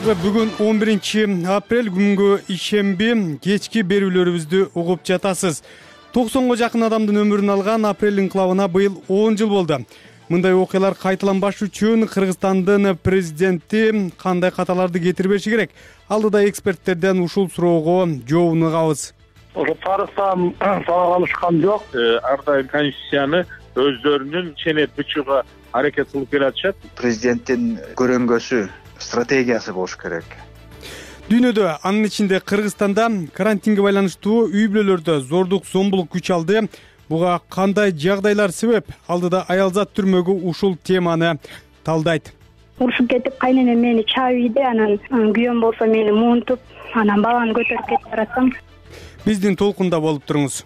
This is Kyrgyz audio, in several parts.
Бүгүн 11-апрель күнгө ишемби кечки берүүлөрүбүздү угуп жатасыз. 90го жакын адамдын өмүрүн алган апрель инкылабына быйыл 10 жыл болду. Мындай окуялар кайталанбаш үчүн Кыргызстандын президенти кандай каталарды кетирбеши керек? Алдыда эксперттерден ушул суроого жооп угабыз. Ошо тарыхтан сабак алышкан жок. Ар дайым конституцияны өздөрүнүн ченеп бычууга аракет кылып келатышат. Президенттин көрөнгөсү, стратегиясы болуш керек. Дүйнөдө, анын ичинде Кыргызстанда карантинге байланыштуу үй бүлөлөрдө зордук зомбулук күч алды. Буга кандай жагдайлар себеп? Алдыда аялзат түрмөгү ушул теманы талдайт. Урушуп кетип, кайненем мени чаап ийди, анан күйөөм болсо мени муунтуп, анан баланы көтөрүп кетип баратсам. Биздин толкунда болуп туруңуз.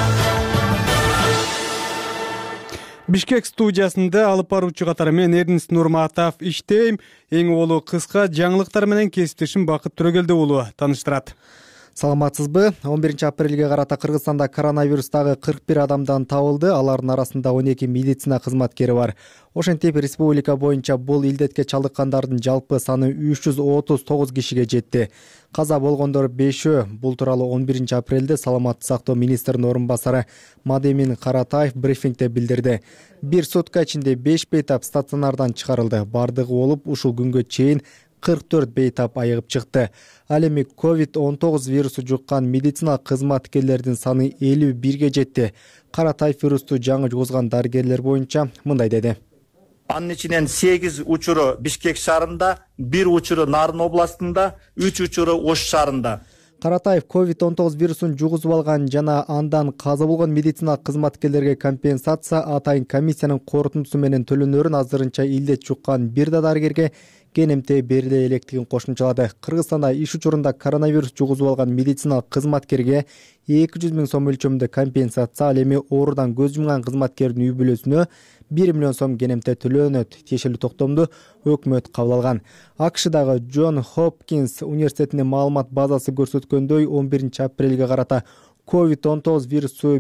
Бишкек студиясында алып баруучу катары мен Эрнест Нурматов иштейм. Эң улуу кыска жаңылыктар менен кесиптешим Бакыт Төрөгелди уулу тааныштырат. Саламатсызбы? 11-апрелге карата Кыргызстанда коронавирустагы 41 адамдан табылды. Алардын арасында 12 медицина кызматкери бар. Ошентип, республика боюнча бул илдетке чалдыккандардын жалпы саны 339 кишиге жетти. Каза болгондор 5-өө. Бул тууралуу 11-апрелде саламаттык сактоо министринин орун басары Мадемин Каратаев брифингде билдирди. Бир сутка ичинде 5 бейтап стационардан чыгарылды. Бардыгы болуп ушул күнгө чейин 44 бейтап айыгып чыкты. Ал эми COVID-19 вирусу жуккан медицина кызматкерлердин саны 51ге жетти. Каратаев вирусту жаңы жугузган дарыгерлер боюнча мындай деди. Анын ичинен 8 учуру Бишкек шаарында, 1 учуру Нарын областында, 3 учуру Ош шаарында. Каратаев COVID-19 вирусун жугузуп алган жана андан каза болгон медицина кызматкерлерге компенсация атайын комиссиянын корутундусу менен төлөнөрүн азырынча илдет жуккан бир да дарыгерге кенемте бериле электигин кошумчалады. Кыргызстанда иш учурунда коронавирус жугузуп алган медицина кызматкерге 200 000 сом өлчөмүндө компенсация, ал эми оорудан көз жумган кызматкердин үй бүлөсүнө 1 миллион сом кенемте төлөнөт. Тиешелүү токтомду өкмөт кабыл алган. АКШдагы Джон Хопкинс университетинин маалымат базасы көрсөткөндөй 11-апрелге карата COVID-19 вирусу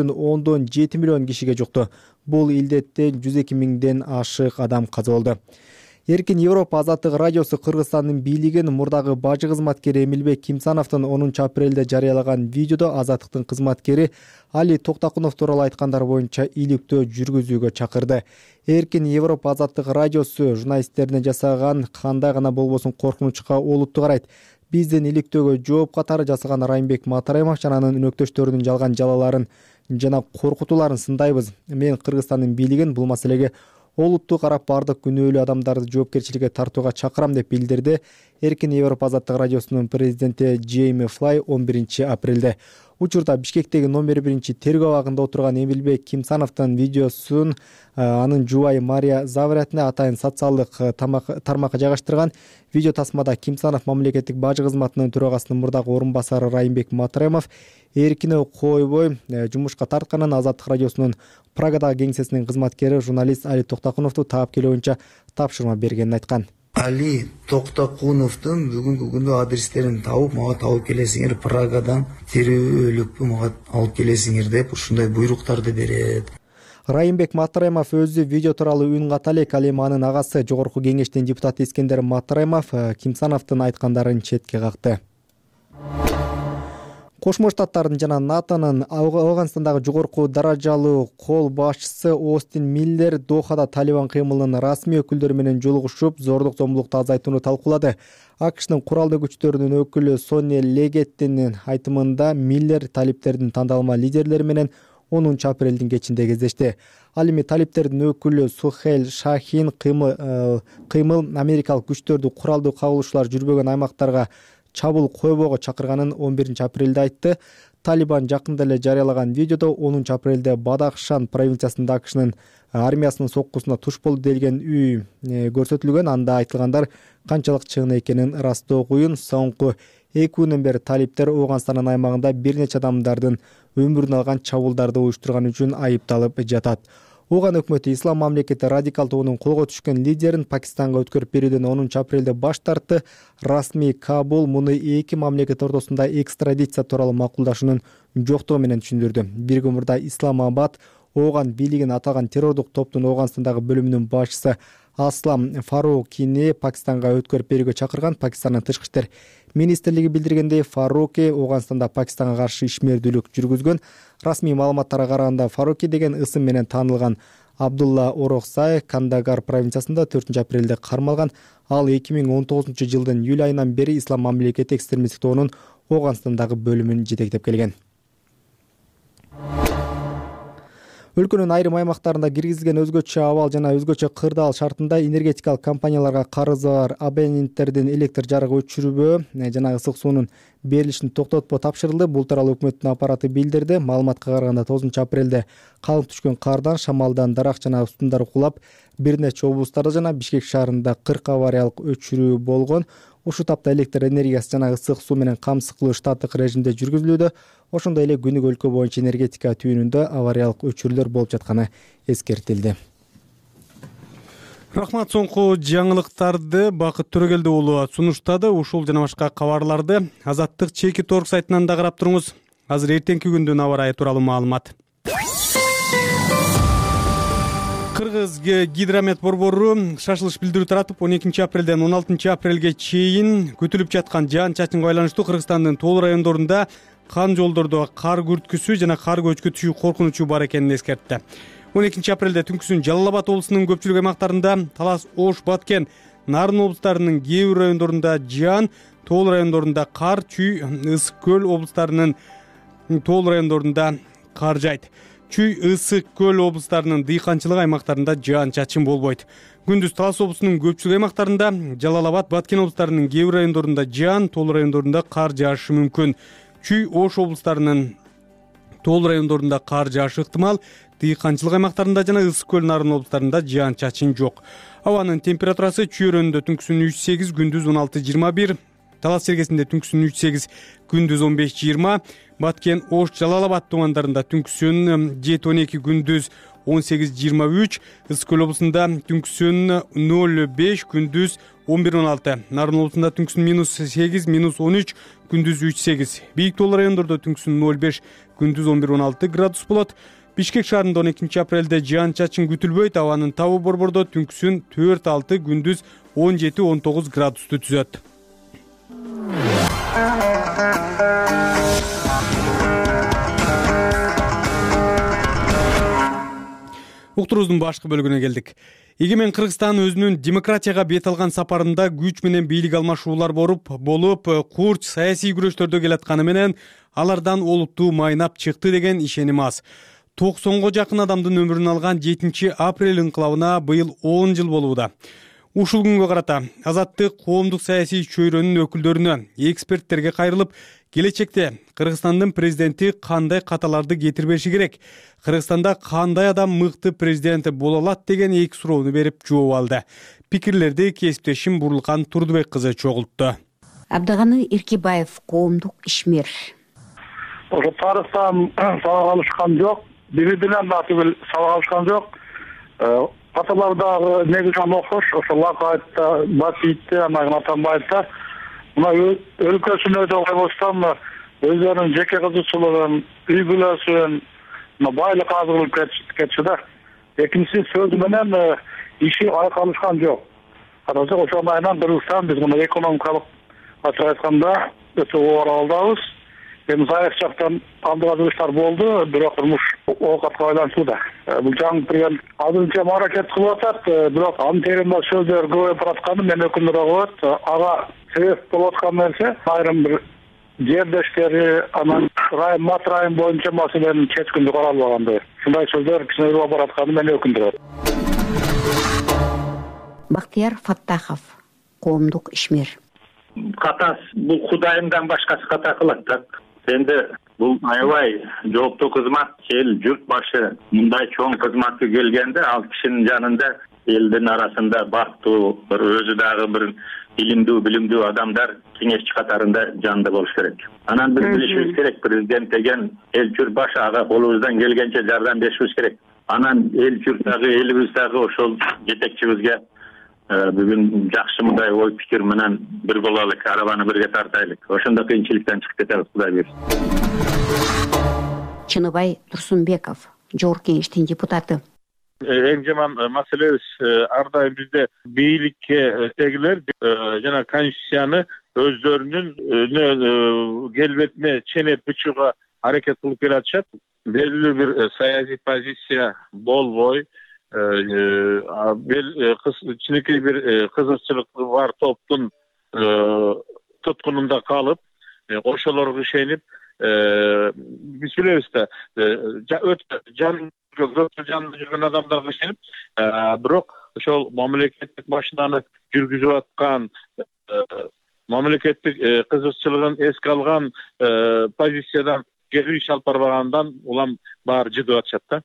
1,7 миллион кишиге жукту. Бул илдеттен 102 000ден ашык адам каза болду. Эркин Европа азаттык радиосу Кыргызстандын бийлигин мурдагы бажы кызматкери Эмилбек Кимсановдун 10-апрелде жарыялаган видеодо азаттыктын кызматкери Али Токтакунов тууралуу айткандар боюнча иликтөө жүргүзүүгө чакырды. Эркин Европа азаттык радиосу журналисттерине жасаган кандай гана болбосун коркунучка олуттуу карайт. Биздин иликтөөгө жооп катары жасаган Райымбек Матараимов жана анын өнөктөштөрүнүн жалган жалаларын жана коркутууларын сындайбыз. Мен Кыргызстандын бийлигин бул маселеге олуттуу карап бардык күнөөлүү адамдарды жоопкерчиликке тартууга чакырам деп билдирди Эркин Европа азаттык радиосунун президенти Джейми Флай 11-апрелде. Учурда Бишкектеги номер 1 тергөө абагында отурган Эмилбек Кимсановдун видеосун анын жубайы Мария Заврятне атайын социалдык тармакка жайгаштырган. Видео тасмада Кимсанов мамлекеттик бажы кызматынын төрагасынын мурдагы орун басары Райымбек Матараимов эркине койбой жумушка тартканын Азаттык радиосунун Прагадагы кеңсесинин кызматкери журналист Али Токтакуновду таап келүү боюнча тапшырма бергенин айткан. Али Токтакуновдун бүгүнкү күндө адрестерин табып, мага табып келесиңер, Прагадан тирүүлүкпү мага алып келесиңер деп ушундай буйруктарды берет. Райымбек Матараимов өзү видео тууралуу үн ката элек. Ал эми анын агасы жогорку кеңештин депутаты Искендер Матараимов Кимсановдун айткандарын четке какты. Кошмо Штаттардын жана НАТОнун Афганстандагы жогорку даражалуу кол башчысы Остин Миллер Дохада Талибан кыймылынын расмий өкүлдөрү менен жолугушуп, зордук зомбулукту азайтууну талкуулады. АКШнын куралдуу күчтөрүнүн өкүлү Соня Легеттинин айтымында Миллер талиптердин тандалма лидерлери менен 10-апрелдин кечинде кездешти. Ал эми талиптердин өкүлү Сухейл Шахин кыймыл америкалык күчтөрдү куралдуу кагылышуулар жүрбөгөн аймактарга чабуул койбоого чакырганын 11-апрелде айтты. Талибан жакында эле жарыялаган видеодо 10-апрелде Бадахшан провинциясында АКШнын армиясынын соккусуна туш болду делген үй көрсөтүлгөн. Анда айтылгандар канчалык чын экенин ырастоо кыйын. Соңку 2 күндөн бери талиптер Афганстандын аймагында бир нече адамдардын өмүрүн алган чабуулдарды уюштурган үчүн айыпталып жатат. Афган өкмөтү Ислам мамлекети радикал тобунун колго түшкөн лидерин Пакистанга өткөрүп берүүдөн 10-апрелде баш тартты. Расмий Кабул муну эки мамлекет ортосунда экстрадиция тууралуу макулдашуунун жоктугу менен түшүндүрдү. Бир күн мурда Исламабад Ооган бийлигин аталган террордук топтун Ооганстандагы бөлүмүнүн башчысы Аслам Фарукини Пакистанга өткөрүп берүүгө чакырган. Пакистандын тышкы иштер министрлиги билдиргендей, Фаруки Ооганстанда Пакистанга каршы ишмердүүлүк жүргүзгөн. Расмий маалыматтарга караганда Фаруки деген ысым менен таанылган Абдулла Ороксай Кандагар провинциясында 4 апрелде кармалган. Ал 2019-жылдын июль айынан бери Ислам мамлекети экстремисттик тобунун Ооганстандагы бөлүмүн жетектеп келген. Өлкөнүн айрым аймактарында киргизилген өзгөчө абал жана өзгөчө кырдаал шартында энергетикалык компанияларга карызы бар абоненттердин электр жарыгы өчүрбөө жана ысык суунун берилишин токтотпоо тапшырылды. Бул тууралуу өкмөттүн аппараты билдирди. Маалыматка караганда 9 апрелде калың түшкөн кардан, шамалдан дарак жана устундар кулап, бир нече облустарда жана Бишкек шаарында 40 авариялык өчүрүү болгон. Ушул тапта электр энергиясы жана ысык суу менен камсыз кылуу штаттык режимде жүргүзүлүүдө. Ошондой эле күнүк өлкө боюнча энергетика түйүнүндө авариялык өчүрүүлөр болуп жатканы эскертилди. Рахмат, соңку жаңылыктарды Бакыт Төрөгелди уулу сунуштады. Ушул жана башка кабарларды Азаттык чеки торг сайтынан да карап туруңуз. Азыр эртеңки күндүн аба ырайы тууралуу маалымат. Кыргыз гидромет борбору шашылыш билдирүү таратып 12 апрелден 16 апрелге чейин күтүлүп жаткан жаан-чачынга байланыштуу Кыргызстандын тоол райондорунда кан жолдордо кар күрткүсү жана кар көчкү түшүү коркунучу бар экенин эскертти. 12 апрелде түнкүсүн Жалал Абад облусунун көпчүлүк аймактарында, Талас, Ош, Баткен, Нарын облустарынын кээ бир райондорунда жаан, тоол райондорунда кар, Чүй, Ысык көл облустарынын тоол райондорунда кар жайт. Чүй, Ысык көл облустарынын дыйканчылык аймактарында жаан-чачын болбойт. Күндүз Талас облусунун көпчүлүк аймактарында, Жалал Абад, Баткен облустарынын кээ бир райондорунда жаан, тоол райондорунда кар жаашы мүмкүн. Чүй, Ош облустарынын тоол райондорунда кар жаашы ыктымал. Дыйканчылык аймактарында жана Ысык көл, Нарын облустарында жаан-чачын жок. Абанын температурасы Чүй өрөөнүндө түнкүсүн 3-8, күндүз 16-21, Талас сергесинде түнкүсүн 3-8, күндүз 15-20, Баткен, Ош, Жалал Абад тумандарында түнкүсүн 7-12, күндүз 18-23, Ысык көл облусунда түнкүсүн 0-5, күндүз 11-16, Нарын облусунда түнкүсүн -8, -13, күндүз 3-8, бийик тоол райондордо түнкүсүн 0-5, күндүз 11-16 градус болот. Бишкек шаарында 12 апрелде жаан-чачын күтүлбөйт. Абанын табы борбордо түнкүсүн 4-6, күндүз 17-19 градусту түзөт. Уктуруубуздун башкы бөлүгүнө келдик. Эгемен Кыргызстан өзүнүн демократияга бет алган сапарында күч менен бийлик алмашуулар болуп, курч саясий күрөштөрдө келатканы менен алардан олуттуу майнап чыкты деген ишеним аз. 90го жакын адамдын өмүрүн алган 7 апрель инкылабына быйыл 10 жыл болууда. Ушул күнгө карата Азаттык коомдук саясий чөйрөнүн өкүлдөрүнө, эксперттерге кайрылып, келечекте Кыргызстандын президенти кандай каталарды кетирбеши керек, Кыргызстанда кандай адам мыкты президент боло алат деген эки суроону берип жооп алды. Пикирлерди кесиптешим Бурлукан Турдубек кызы чогултту. Абдыганы Эркебаев, коомдук ишмер. Ошо тарыхтан сабак алышкан жок, бири-биринен дагы сабак алышкан жок. Каталар дагы негизинен окшош, ошо Лакаевда, Батиевде, Атамбаевда, мына өлкөсүнө да койбостон өздөрүнүн жеке кызыкчылыгын, үй бүлөсүн, байлык азырылып кетчү да. Экинчиси сөзү менен иши айкалышкан жок. Азыр ошондой айынан Кыргызстан биз мына экономикалык ачык айтканда өтө оор абалдабыз. Эми зайык жактан алдыгачылыктар болду, бирок турмуш оокатка байланышууда. Бул жаңы президент азырынча аракет кылып атат, бирок анын тереңдеги сөздөр көбөйүп баратканы мен өкүндөр коет. Ага себеп болуп аткан нерсе айрым бир жердештери анан мат район боюнча маселенин чечкинди каралбаганды. Ушундай сөздөр кичине баратканы мен өкүндөр. Бактияр Фаттахов, коомдук ишмер. Катас бул Кудайымдан башкасы ката кылат да. Энди бул аябай жооптуу кызмат, эл журт башы мындай чоң кызматка келгенде ал кишинин жанында элдин арасында бактуу, бир өзү дагы бир билимдүү адамдар кеңешчи катарында жанында болуш керек. Анан биз билишибиз керек, президент деген эл журт башы, ага колубуздан келгенче жардам беришибиз керек. Анан эл журт дагы элибиз дагы ошол жетекчибизге бүгүн жакшы мындай ой пикир менен бир бололук, арабаны бирге тартайлык. Ошондо кыйынчылыктан чыгып кетебиз, Кудай буйрса. Чыныбай Турсунбеков, Жогорку Кеңештин депутаты. Эң жаман маселебиз ар дайым бизде бийликке эгилер жана конституцияны өздөрүнүн келбетине ченеп бычууга аракет кылып келатышат. Белгилүү бир саясий позиция болбой, кичинекей бир кызыкчылык бар топтун туткунунда калып, ошолорго ишенип, биз билебиз да, өтө жанында жүргөн адамдарга ишенип, бирок ошол мамлекеттик машинаны жүргүзүп аткан, мамлекеттик кызыкчылыгын эске алган позициядан келип иш алып барбагандан улам баары жыдып атышат да.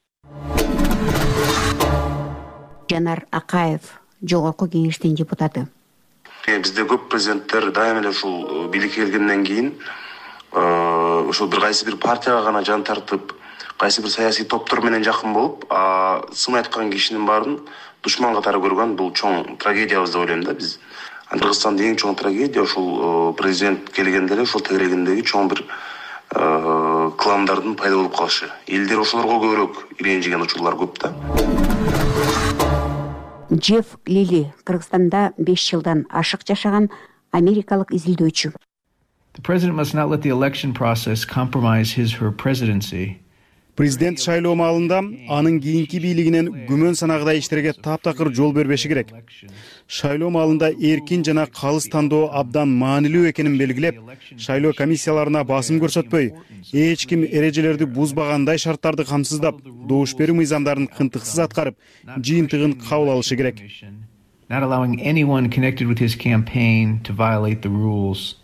Жанар Акаев, Жогорку Кеңештин депутаты. Бизде көп президенттер дайым эле ушул бийликке келгенден кийин ошол бир кайсы бир партияга гана жан тартып, кайсы бир саясий топтор менен жакын болуп, сын айткан кишинин баарын душман катары көргөн бул чоң трагедиябыз деп ойлойм да биз. Кыргызстанда эң чоң трагедия ушул президент келгенде эле ошол тегерегиндеги чоң бир кландардын пайда болуп калышы. Элдер ошолорго көбүрөөк иренжиген учурлар көп да. Джефф Лили, Кыргызстанда 5 жылдан ашык жашаган америкалык изилдөөчү. The president must not let the election process compromise his or her presidency. Президент шайлоо маалында анын кийинки бийлигинен күмөн санагыдай иштерге таптакыр жол бербеши керек. Шайлоо маалында эркин жана калыс тандоо абдан маанилүү экенин белгилеп, шайлоо комиссияларына басым көрсөтпөй, эч ким эрежелерди бузбагандай шарттарды камсыздап, добуш берүү мыйзамдарын кынтыксыз аткарып, жыйынтыгын кабыл алышы керек. Not allowing anyone connected with his campaign to violate the rules.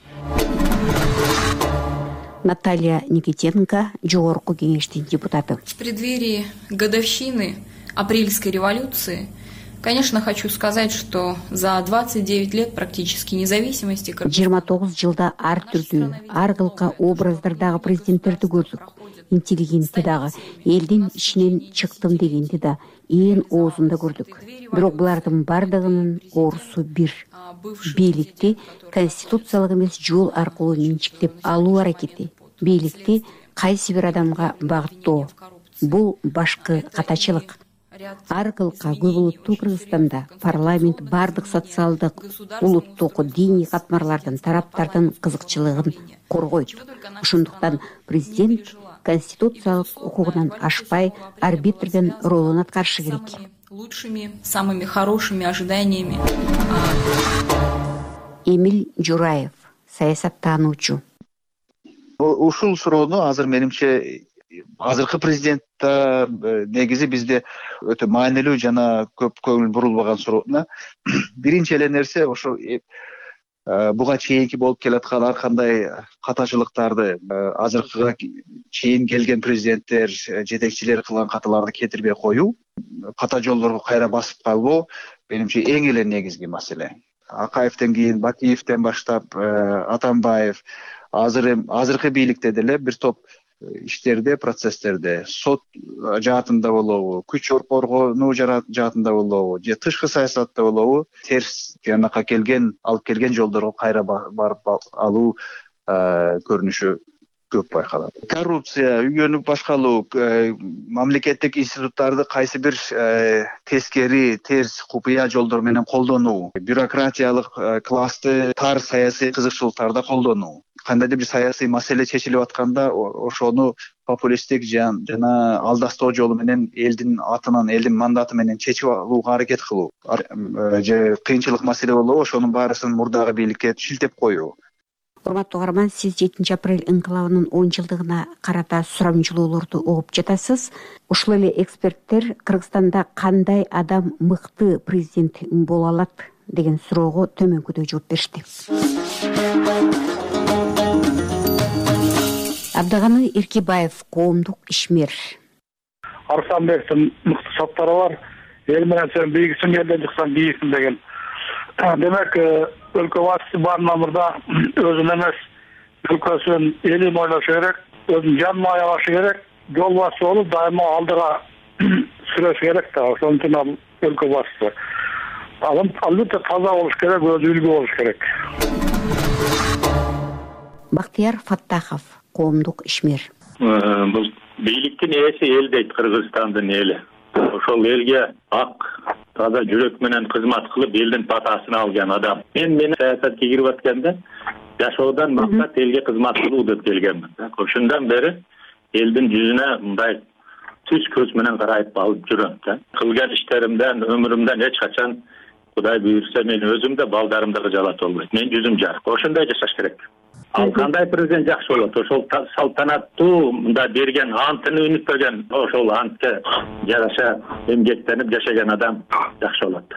Наталья Никитенко, Жогорку Кеңештин депутаты. В преддверии годовщины апрельской революции, конечно, хочу сказать, что за 29 лет практически независимости 29 жылда ар түрдүү, ар кылка образдардагы президенттерди көрдүк. Интеллигентти дагы, элдин ичинен чыктым дегенди да, ээн оозунда көрдүк. Бирок булардын бардыгынын оорусу бир. Бийликти конституциялык эмес жол аркылуу менчиктеп алуу аракети. Бийликти кайсы бир адамга багыттоо. Бул башкы катачылык. Ар кылка көп улуттуу Кыргызстанда парламент бардык социалдык, улуттук, диний катмарлардын, тараптардын кызыкчылыгын коргойт. Ошондуктан президент конституциялык укугунан ашпай арбитрдин ролун аткарышы керек. Лучшими, самыми хорошими ожиданиями. Эмиль Жураев, саясаттануучу. Ушул суроону азыр менимче азыркы президентте негизи бизде өтө маанилүү жана көп көңүл бурулбаган суроо. Биринчи эле нерсе ошо буга чейинки болуп келаткан ар кандай катачылыктарды азыркыга чейин келген президенттер, жетекчилер кылган каталарды кетирбей коюу, ката жолдорго кайра басып калбоо менимче эң эле негизги маселе. Акаевден кийин Бакиевден баштап Атамбаев азыркы бийликте деле бир топ иштерде, процесстерде сот жаатында болобу, күч коргонуу жаатында болобу, же тышкы саясатта болобу, терс жанакка алып келген жолдорго кайра барып алуу көрүнүшү көп байкалат. Коррупция, үйгөнүп башкалуу, мамлекеттик институттарды кайсы бир тескери, терс, купуя жолдор менен колдонуу, бюрократиялык классты тар саясий кызыкчылыктарда колдонуу. Кандайдыр бир саясий маселе чечилип атканда ошону популисттик жана алдастоо жолу менен элдин атынан, элдин мандаты менен чечип алууга аракет кылуу. Же кыйынчылык маселе болобу, ошонун баарысын мурдагы бийликке шилтеп коюу. Урматтуу каарман, сиз 7 апрель инкылабынын 10 жылдыгына карата сурамжылоолорду угуп жатасыз. Ушул эле эксперттер Кыргызстанда кандай адам мыкты президент боло алат деген суроого төмөнкүдө жооп беришти. Абдаганы Эркебаев, коомдук ишмер. Арсанбектин мыкты соттары бар. Эл менен сен бийгисиң, элден чыксаң бийисиң деген. Демек, өлкө башчысы бар мамырда өзүн эмес, өлкөсүн, элин ойлошу керек, өзүн жанын аябашы керек, жол башчы болуп дайыма алдыга сүрөш керек да, ошон үчүн ал өлкө башчысы. Албетте таза болуш керек, өзү үлгү болуш керек. Бактияр Фаттахов, коомдук ишмер. Бул бийликтин ээси эл дейт, Кыргызстандын эли. Ошол элге ак, таза жүрөк менен кызмат кылып, элдин батасын алган адам. Мен саясатка кирип атканда жашоодон максат элге кызмат кылуу деп келгенмин. Ошондон бери элдин жүзүнө мындай түз көз менен карайып алып жүрөм. Кылган иштеримден, өмүрүмдөн эч качан Кудай буйрса мен өзүм да балдарым да кыжалат болбойт. Мен жүзүм жарык. Ошондой жашаш керек. Ал кандай президент жакшы болот? Ошол салтанаттуу мында берген антын өнүктөгөн, ошол антка жараша эмгектенип жашаган адам жакшы болот.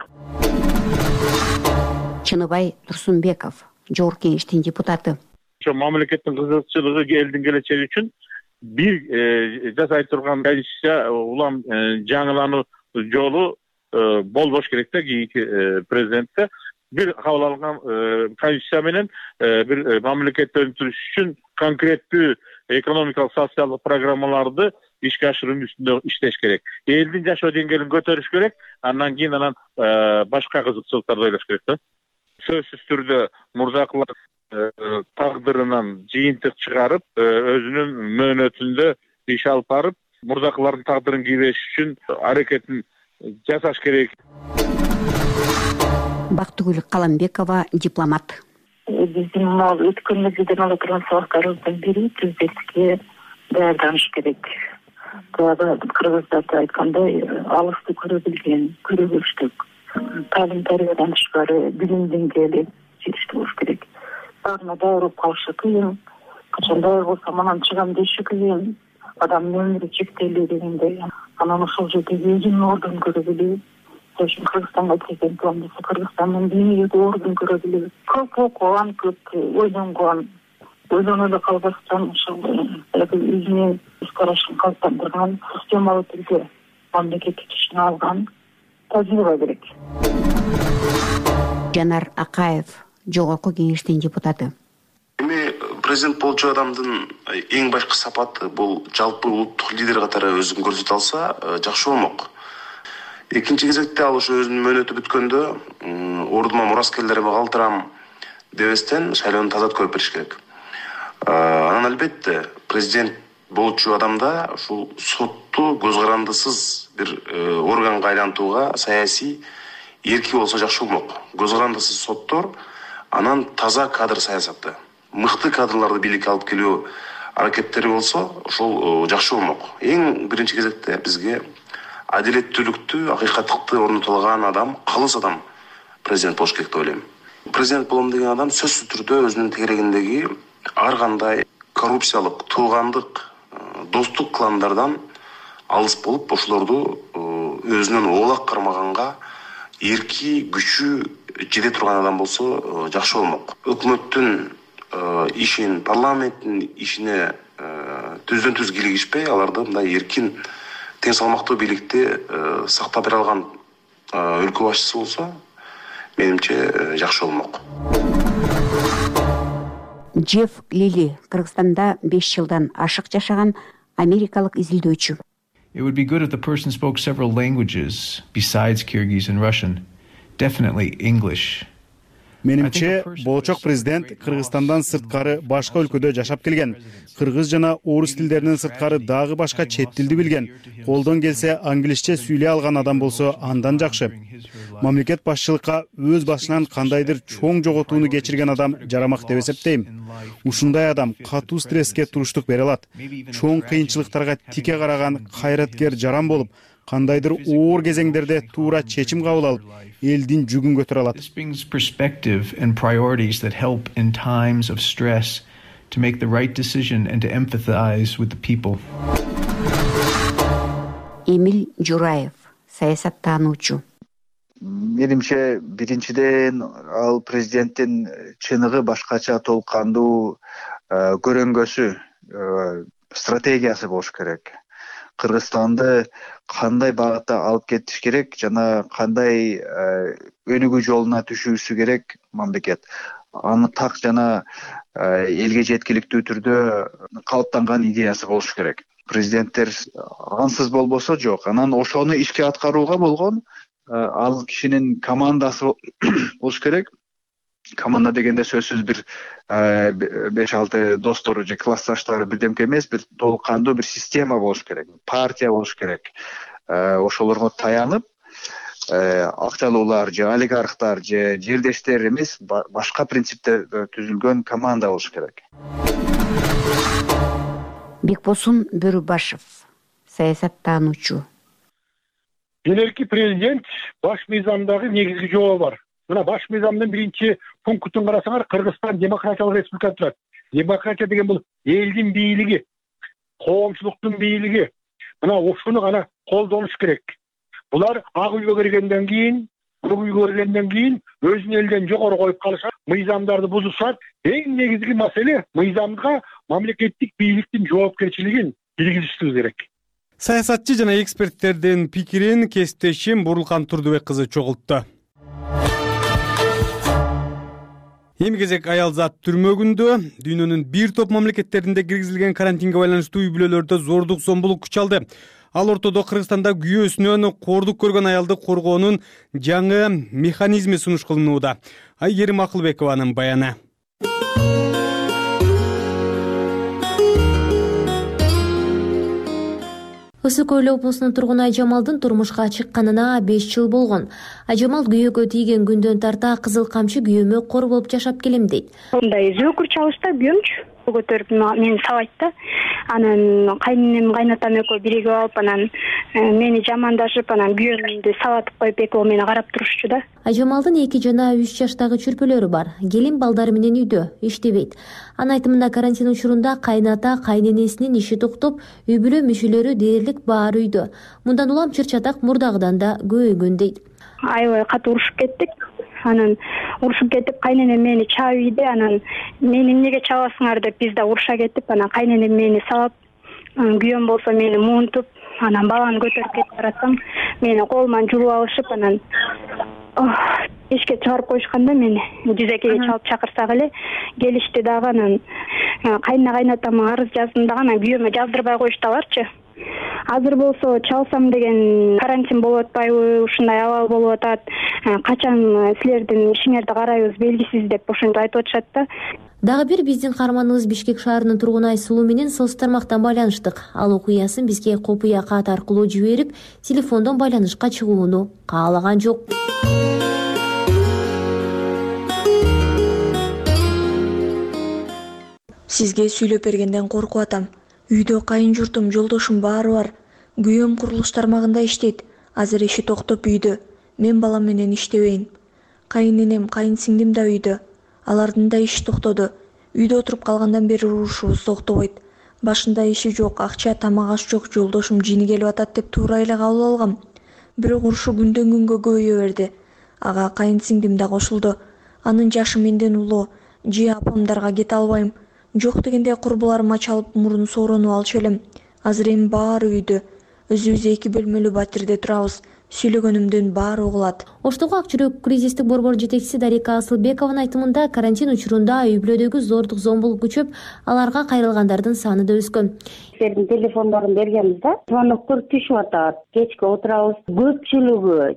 Чыныбай Турсунбеков, Жогорку Кеңештин депутаты. Ошо мамлекеттин кызыкчылыгы, элдин келечеги үчүн бир жасай турган конституция улам жаңылануу жолу болбош керек да. Кийинки президентте бир кабыл алынган конституция менен бир мамлекетти өнүктүрүш үчүн конкреттүү экономикалык социалдык программаларды ишке ашыруу үстүндө иштеш керек. Элдин жашоо деңгээлин көтөрүш керек, андан кийин башка кызыкчылыктарды ойлош керек да. Сөзсүз түрдө мурдакылар тагдырынан жыйынтык чыгарып, өзүнүн мөөнөтүндө иш алып барып, мурдакылардын тагдырын кийбеш үчүн аракетин жасаш керек. Бактыгүл Каламбекова, дипломат. Биздин өткөн мезгилден ала турган сабактарыбыздын бири президентке даярданыш керек. Кыргыздар айткандай, алысты көрө билген, көрө билиштик, таалим тарбия данышпары, билим деңгээли жетиштүү болуш керек. Баарына даяр болуп калышы кыйын, качандай болсо манан чыгам деши кыйын, адамдын өмүрү чектелүү дегендей. Анан ошол жерде өзүнүн ордун көрө билүү. Ошон Кыргызстанга президент болом десе, Кыргызстандын дүйнөдөгү ордун көрө билүү. Көп окуган, көп ойлонгон, ойлоно калбастан ошол өзүнүн көз карашын калыптандырган, системалуу түрдө мамлекеттик ишине алган тажрыйба керек. Жанар Акаев, Жогорку Кеңештин депутаты. Эми президент болчу адамдын эң башкы сапаты бул жалпы улуттук лидер катары өзүн көрсөтө алса жакшы болмок. Экинчи кезекте ал ошо өзүнүн мөөнөтү бүткөндө ордума мураскерлерими калтырам дебестен шайлоону таза өткөрүп бериш керек. Анан албетте президент болчу адамда ушул сотту көз карандысыз бир органга айлантууга саясий эрки болсо жакшы болмок. Көз карандысыз соттор, анан таза кадр саясаты, мыкты кадрларды бийликке алып келүү аракеттери болсо, ошол жакшы болмок. Эң биринчи кезекте бизге адилеттүүлүктү, акыйкаттыкты орнотулган адам, калыс адам президент болуш керек деп ойлойм. Президент болом деген адам сөзсүз түрдө өзүнүн тегерегиндеги ар кандай коррупциялык, туугандык, достук кландардан алыс болуп, ошолорду өзүнүн оолак кармаганга эрки, күчү жете турган адам болсо жакшы болмок. Өкмөттүн ишин, парламенттин ишине түздөн түз кийлигишпей, аларды мындай эркин, тең салмактуу бийликти сактап бере алган өлкө башчысы болсо, менимче жакшы болмок. Джефф Лили, Кыргызстанда 5 жылдан ашык жашаган америкалык изилдөөчү. It would be good if the person spoke several languages besides Kyrgyz and Russian. Definitely English. Менимче, болчок президент Кыргызстандан сырткары башка өлкөдө жашап келген. Кыргыз жана орус тилдеринен сырткары дагы башка чет тилди билген. Колдон келсе англисче сүйлөй алган адам болсо андан жакшы. Мамлекет башчылыкка өз башынан кандайдыр чоң жоготууну кечирген адам жарамак деп эсептейм. Ушундай адам катуу стресске туруштук бере алат. Чоң кыйынчылыктарга тике караган кайраткер жаран болуп, кандайдыр оор кезеңдерде туура чечим кабыл алып, элдин жүгүн көтөрө алат. This brings perspective and priorities that help in times of stress to make the right decision and to empathize with the people. Эмил Жураев, саясаттануучу. Менимче, биринчиден ал президенттин чыныгы башкача толкандуу көрөнгөсү, стратегиясы болуш керек. Кыргызстанды кандай багытта алып кетиш керек жана кандай өнүгүү жолуна түшүүсү керек мамлекет. Аны так жана элге жеткиликтүү түрдө калыптанган идеясы болуш керек. Президенттер ансыз болбосо жок. Анан ошону ишке аткарууга болгон ал кишинин командасы болуш керек. команда дегенде сөзсүз бир 5-6 достору же классташтары бирдемке эмес, бир толук кандуу бир система болуш керек, партия болуш керек. Ошолорго таянып акчалуулар же олигархтар же жердештер эмес, башка принципте түзүлгөн команда болуш керек. Бекбосун Бөрүбашев, саясаттануучу. Желерки президент баш мыйзамдагы негизги жообу бар. Мына баш мыйзамдын биринчи пунктун карасаңар, Кыргызстан демократиялык республика турат. Демократия деген бул элдин бийлиги, коомчулуктун бийлиги. Мына ошону гана колдонуш керек. Булар ак үйгө киргенден кийин, өзүн элден жогору коюп калышат, мыйзамдарды бузушат. Эң негизги маселе мыйзамга мамлекеттик бийликтин жоопкерчилигин киргизишибиз керек. Саясатчы жана эксперттердин пикирин кесиптешим Бурулкан Турдубек кызы чогултту. Эми кезек аялзат түрмөгүндө. Дүйнөнүн бир топ мамлекеттеринде киргизилген карантинге байланыштуу үй бүлөлөрдө зордук зомбулук күч алды. Ал ортодо Кыргызстанда күйөөсүнөн кордук көргөн аялды коргоонун жаңы механизми сунуш кылынууда. Айгерим Акылбекованын баяны. Ысык Көл облусунун тургуну Айжамалдын турмушка чыкканына 5 жыл болгон. Айжамал күйөөгө тийген күндөн тарта кызыл камчы күйөөмө кор болуп жашап келем дейт. Мындай зөөкүр чабышта күйөөмчү көтөрүп мени сабайт да. Анан кайненем, кайнатам экөө биригип алып, анан мени жамандашып, анан күйөөмдү сабатып коюп экөө мени карап турушчу да. Айжамалдын 2 жана 3 жаштагы чүрпөлөрү бар. Келин балдары менен үйдө иштебейт. Анын айтымында карантин учурунда кайната, кайненесинин иши токтоп, үй бүлө мүчөлөрү дээрлик баар үйдө. Мындан улам чыр-чатак мурдагыдан да көбөйгөн дейт. Аябай катуу урушуп кеттик. Анан урушуп кетип, кайненем мени чаап ийди. Анан мени эмнеге чабасыңар деп биз да уруша кетип, анан кайненем мени сабап, күйөөм болсо мени муунтуп, анан баланы көтөрүп кетип баратсам, мени колуман жууп алышып, анан эшикке чыгарып коюшканда мени жүзекеге чалып чакырсак эле келишти дагы. Анан кайнатама арыз жаздым дагы, анан күйөөмө жаздырбай коюшту аларчы. Азыр болсо чалсам деген карантин болуп атпайбы, ушундай абал болуп атат. Качан силердин ишиңерди карайбыз белгисиз деп ошентип айтып атышат да. Дагы бир биздин каарманыбыз Бишкек шаарынын тургуну Айсулуу менен соц тармактан байланыштык. Ал окуясын бизге копуя кат аркылуу жиберип, телефондон байланышка чыгууну каалаган жок. Сизге сүйлөп бергенден коркуп атам. Үйдө кайын журтум, жолдошум баары бар. Күйөөм курулуш тармагында иштейт. Азыр иши токтоп үйдө. Мен балам менен иштебейм. Кайыненем, кайын сиңдим да үйдө. Алардын да иши токтоду. Үйдө отуруп калгандан бери урушубуз токтобойт. Башында иши жок, акча, тамак аш жок, жолдошум жини келип атат деп туура эле кабыл алгам. Бирок урушу күндөн күнгө көбөйө берди. Ага кайын сиңдим да кошулду. Анын жашы менден улуу. Же апамдарга кете албайм. Жок дегенде курбуларыма чалып мурун сооронуп алчу элем. Азыр эми баары үйдө. Өзүбүз 2 бөлмөлүү батирде турабыз. Сүйлөгөнүмдөн баары угулат. Оштогу Ак жүрөк кризистик борбор жетекчиси Дарика Асылбекованын айтымында карантин учурунда үй бүлөдөгү зордук зомбулук күчөп, аларга кайрылгандардын саны да өскөн. Силердин телефондорун бергенбиз да. Звоноктор түшүп атат. Кечке отурабыз. Көпчүлүгү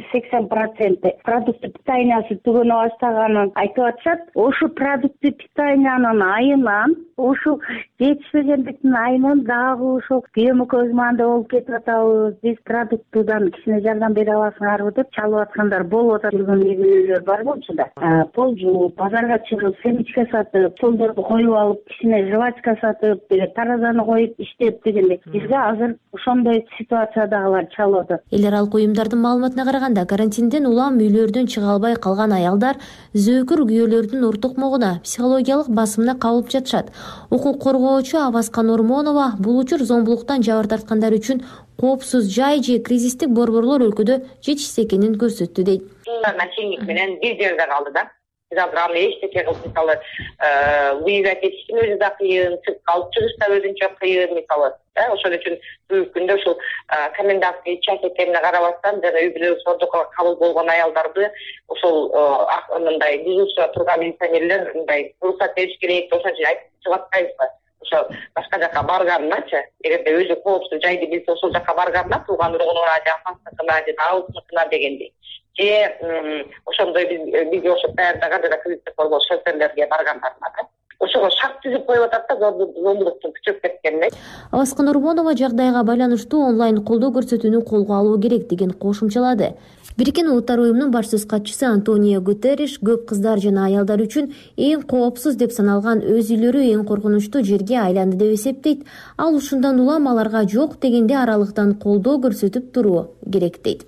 70-80% продукты питаниясы түгөнө баштаганын айтып атышат. Ошо продукты питаниянын айынан, ошо жетишпегендиктин айынан дагы ошо күйөөмө маанда болуп кетип атабыз. Биз продуктудан кичине жардам бере аласыңарбы деп чалып аткандар болуп атат. Жүргөн үй-бүлөлөр бар болчу да. Пол жууп, базарга чыгып, семечка сатып, столдорду коюп алып, кичине жвачка сатып, таразаны коюп иштеп дегенде бизге азыр ошондой ситуациядагылар чалып атат. Эл аралык уюмдардын маалыматына караганда, карантинден улам үйлөрдөн чыга албай калган аялдар зөөкүр күйөөлөрдүн ортокмогуна, психологиялык басымына кабылып жатышат. Укук коргоочу Абаска Нормонова бул учур зомбулуктан жабыр тарткандар үчүн коопсуз жай же кризистик борборлор өлкөдө жетишсиз экенин көрсөттү дейт. Начальник менен бир жерде калды да. Биз азыр аны эчтеке кылып, мисалы, үйгө кетиштин өзү да кыйын, чыгып калып чыгыш да өзүнчө кыйын, мисалы. Ошол үчүн бүгүнкү күндө ушул комендантский час экенине карабастан, жана үй бүлө сордукка кабыл болгон аялдарды ошол мындай бузуусу турган милиционерлер мындай уруксат бериш керек, ошон үчүн айтып чыгып атпайбызбы? Ошо башка жака барганначы, эгерде өзү коопсуз жайды билсе ошол жака барганына, тууган ургунуна же апасыныкына же дагы дегендей. ошондой бизге ошо даярдаган жана кредиттик коргоо шелтерлерге баргандарына да ошого шарт түзүп коюп атат да зомбулуктун күчөп кеткенине. Абаска Нурмонова жагдайга байланыштуу онлайн колдоо көрсөтүүнү колго алуу керек деген кошумчалады. Бириккен Улуттар уюмунун баш сөз катчысы Антонио Гутерриш көп кыздар жана аялдар үчүн эң коопсуз деп саналган өз үйлөрү эң коркунучтуу жерге айланды деп эсептейт. Ал ушундан улам аларга жок дегенде аралыктан колдоо көрсөтүп туруу керек дейт.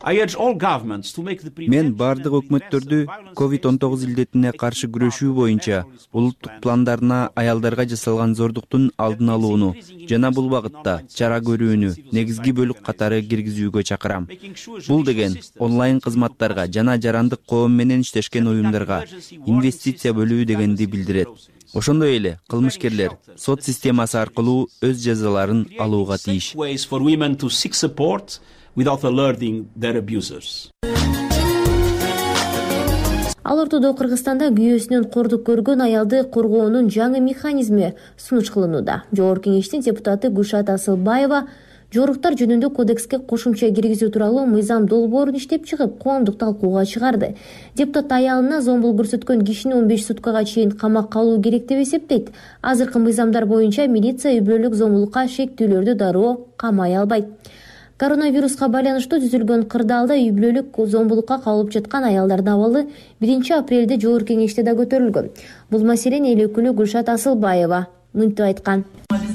Мен бардык өкмөттөрдү COVID-19 илдетине каршы күрөшүү боюнча улуттук пландарына аялдарга жасалган зордуктун алдын алууну жана бул багытта чара көрүүнү негизги бөлүк катары киргизүүгө чакырам. Бул деген онлайн кызматтарга жана жарандык коом менен иштешкен уюмдарга инвестиция бөлүү дегенди билдирет. Ошондой эле кылмышкерлер сот системасы аркылуу өз жазаларын алууга тийиш. Ал ортодо Кыргызстанда күйөөсүнөн кордук көргөн аялды коргоонун жаңы механизми сунуш кылынууда. Жогорку кеңештин депутаты Гүлшат Асылбаева жоруктар жөнүндө кодекске кошумча киргизүү тууралуу мыйзам долбоорун иштеп чыгып, коомдук талкууга чыгарды. Депутат аялына зомбул көрсөткөн кишини 15 суткага чейин камакка алуу керек деп эсептейт. Азыркы мыйзамдар боюнча милиция үй бүлөлүк зомбулукка шектүүлөрдү дароо камай албайт. Коронавируска байланыштуу түзүлгөн кырдаалда үй бүлөлүк зомбулукка кабылып жаткан аялдардын абалы 1-апрелде жогорку кеңеште да көтөрүлгөн. Бул маселени эл өкүлү Гүлшат Асылбаева мынтип айткан.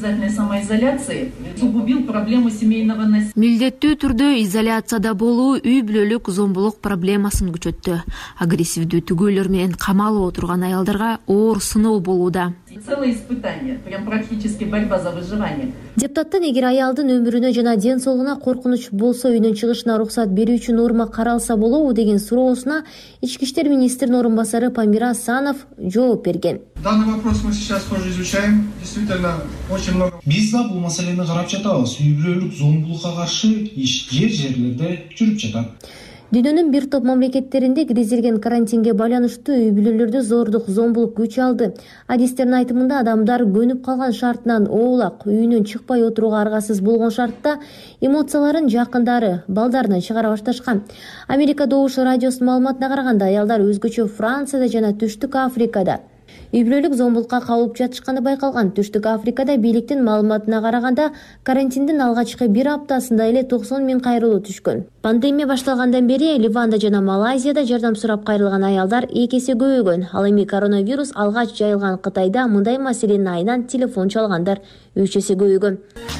Милдеттүү түрдө изоляцияда болуу үй бүлөлүк зомбулук проблемасын күчөттү. Агрессивдүү түгөөлөр менен камалып отурган аялдарга оор сыноо болууда. Целое испытание, прям практически борьба за выживание. Депутаттан эгер аялдын өмүрүнө жана ден соолугуна коркунуч болсо үйдөн чыгышына уруксат берүүчү норма каралса болобу деген суроосуна Ички иштер министринин орун басары Памира Асанов жооп берген. Данный вопрос мы сейчас тоже изучаем. Действительно, очень много. Биз да бул маселени карап жатабыз. Үй бүлөлүк зомбулукка каршы иш жерлерде жүрүп жатат. Дүйнөнүн бир топ мамлекеттеринде киргизилген карантинге байланыштуу үй бүлөлөрдө зордук, зомбулук күч алды. Адистердин айтымында адамдар көнүп калган шартынан оолак, үйүнөн чыкпай отурууга аргасыз болгон шартта эмоцияларын жакындары, балдарынан чыгара башташкан. Америка Добуш радиосунун маалыматына караганда аялдар өзгөчө Францияда жана Түштүк Африкада үй бүлөлүк зомбулукка кабылып жатышканы байкалган. Түштүк Африкада бийликтин маалыматына караганда карантиндин алгачкы 1 аптасында эле 90 000 кайрылуу түшкөн. Пандемия башталгандан бери Ливанда жана Малайзияда жардам сурап кайрылган аялдар 2 эсе көбөйгөн. Ал эми коронавирус алгач жайылган Кытайда мындай маселенин айынан телефон чалгандар 3 эсе көбөйгөн.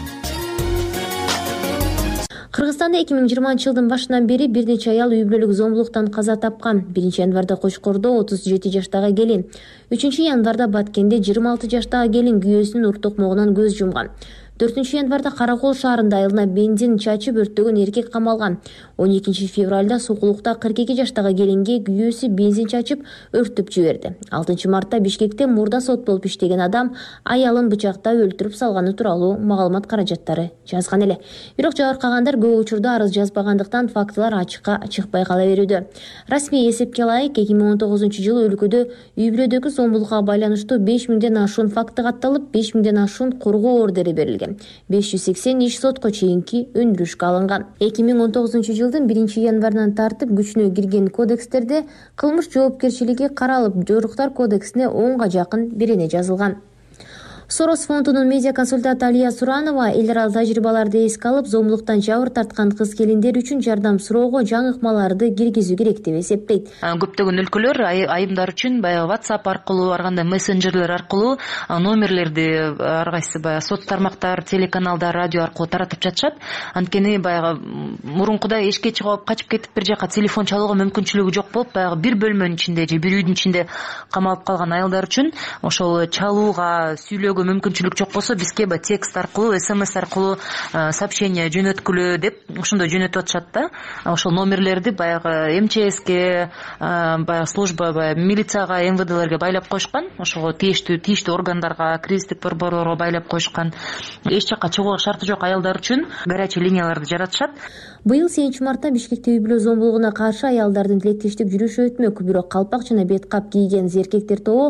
Кыргызстанда 2020-жылдын башынан бери бир нече аял үй бүлөлүк зомбулуктан каза тапкан. 1-январда Кочкордо 37 жаштагы келин, 3-январда Баткенде 26 жаштагы келин күйөөсүнүн ур токмогунан көз жумган. 4-январда Каракол шаарында айылына бензин чачып өрттөгөн эркек камалган. 12 февралда Сокулукта 42 жаштагы келинге күйөөсү бензин чачып өрттөп жиберди. 6 мартта Бишкекте мурда сот болуп иштеген адам аялын бычактап өлтүрүп салганы тууралуу маалымат каражаттары жазган эле. Бирок жабыркагандар көп учурда арыз жазбагандыктан фактылар ачыкка чыкпай кала берүүдө. Расмий эсепке ылайык 2019-жылы өлкөдө үй бүлөдөгү зомбулукка байланыштуу 5000ден ашуун факты катталып, 5000ден ашуун коргоо ордери берилген. 580 иш сотко чейинки өндүрүшкө алынган. 2019-жылдын 1-январынан тартып күчүнө кирген кодекстерде кылмыш жоопкерчилиги каралып, жоруктар кодексине 10га жакын бирене жазылган. Сорос фондунун медиа консультанты Алия Суранова эл аралык тажрыйбаларды эске алып, зомбулуктан жабыр тарткан кыз келиндер үчүн жардам суроого жаңы ыкмаларды киргизүү керек деп эсептейт. Көптөгөн өлкөлөр айымдар үчүн баягы WhatsApp аркылуу, арганда мессенджерлер аркылуу номерлерди ар кайсы баягы сот тармактар, телеканалдар, радио аркылуу таратып жатышат. Анткени баягы мурункудай эшикке чыгып качып кетип бир жака телефон чалууга мүмкүнчүлүгү жок болуп, баягы бир бөлмөнүн ичинде же бир үйдүн ичинде камалып калган аялдар үчүн ошол чалууга, сүйлөөгө мүмкүнчүлүк жок болсо бизге текст аркылуу, смс аркылуу сообщение жөнөткүлө деп ошондой жөнөтүп атышат да. Ошол номерлерди баягы МЧСке, баягы служба, милицияга, МВДлерге байлап коюшкан. Ошого тийиштүү органдарга, кризистик борборлорго байлап коюшкан. Эч жакка чыгууга шарты жок аялдар үчүн горячий линияларды жаратышат. Быйыл 8 мартта Бишкекте үй бүлө зомбулугуна каршы аялдардын тилектештик жүрүшү өтмөк. Бирок калпак жана бет кап кийген эркектер тобу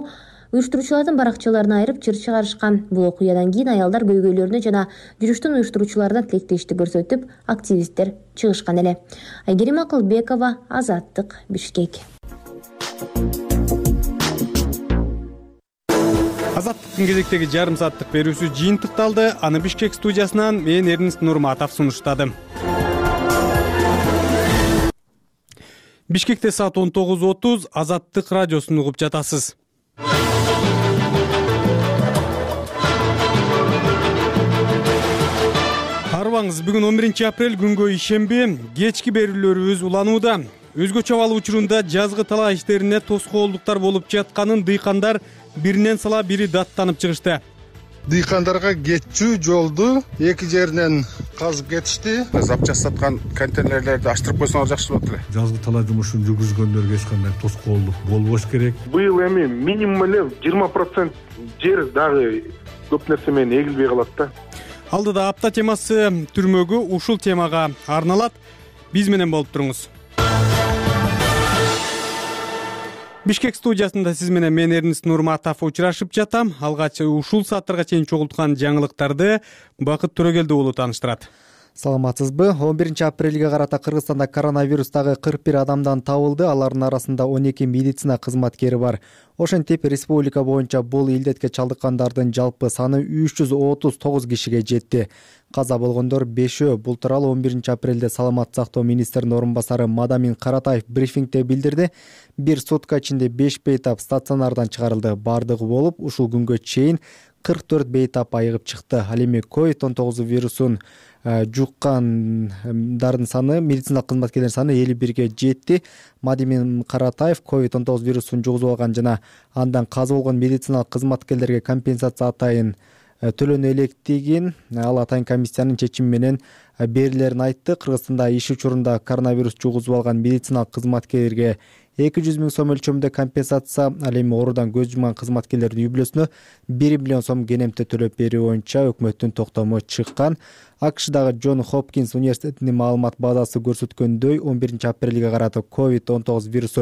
уюштуруучулардын баракчаларын айырып чыр чыгарышкан. Бул окуядан кийин аялдар көйгөйлөрүнө жана жүрүштүн уюштуруучуларына тилектештик көрсөтүп, активисттер чыгышкан эле. Айгерим Акылбекова, Азаттык, Бишкек. Азаттыктын кезектеги жарым сааттык берүүсү жыйынтыкталды. Аны Бишкек студиясынан мен Эрнест Нурматов сунуштадым. Бишкекте саат 19:30 Азаттык радиосун угуп жатасыз. Арыбаңыз, бүгүн 11 апрель күнгө ишемби, кечки берүүлөрүбүз уланууда. Өзгөчө абал учурунда жазгы талаа иштерине тоскоолдуктар болуп жатканын дыйкандар биринен сала бири даттанып чыгышты. Дыйкандарга кетчү жолду эки жеринен казып кетишти. Запчасть саткан контейнерлерди аштырып койсоңор жакшы болот эле. Жазгы талаа жумушун жүргүзгөндөргө эч кандай тоскоолдук болбош керек. Быйыл эми минимум эле 20% жер дагы көп нерсе менен эгилбей калат да. Алдыда апта темасы түрмөгү ушул темага арналат. Биз менен болуп туруңуз. Бишкек студиясында сиз менен мен Эрнест Нурматов учурашып жатам. Алгач ушул сааттарга чейин чогулткан жаңылыктарды Бакыт Төрөгелди уулу тааныштырат. Саламатсызбы? 11 апрелге карата Кыргызстанда коронавирустагы 41 адамдан табылды. Алардын арасында 12 медицина кызматкери бар. Ошентип, республика боюнча бул илдетке чалдыккандардын жалпы саны 339 кишиге жетти. Каза болгондор 5-өө. Бул тууралуу 11 апрелде Саламаттык сактоо министринин орун басары Мадамин Каратаев брифингде билдирди. Бир сутка ичинде 5 бейтап стационардан чыгарылды. Бардыгы болуп, ушул күнгө чейин 44 бейтап айыгып чыкты. Ал эми COVID-19 вирусун жуккандардын саны, медицина кызматкерлеринин саны 51ге жетти. Мадамин Каратаев COVID-19 вирусун жугузуп алган жана андан каза болгон медициналык кызматкерлерге компенсация атайын төлөнө электигин ал атайын комиссиянын чечими менен берилерин айтты. Кыргызстанда иш учурунда коронавирус жугузуп алган медициналык кызматкерге 200 000 сом өлчөмүндө компенсация, ал эми оорудан көз жумган кызматкерлердин үй бүлөсүнө 1 миллион сом кенемте төлөп берүү боюнча өкмөттүн токтому чыккан. АКШдагы Джон Хопкинс университетинин маалымат базасы көрсөткөндөй 11 апрелге карата COVID-19 вирусу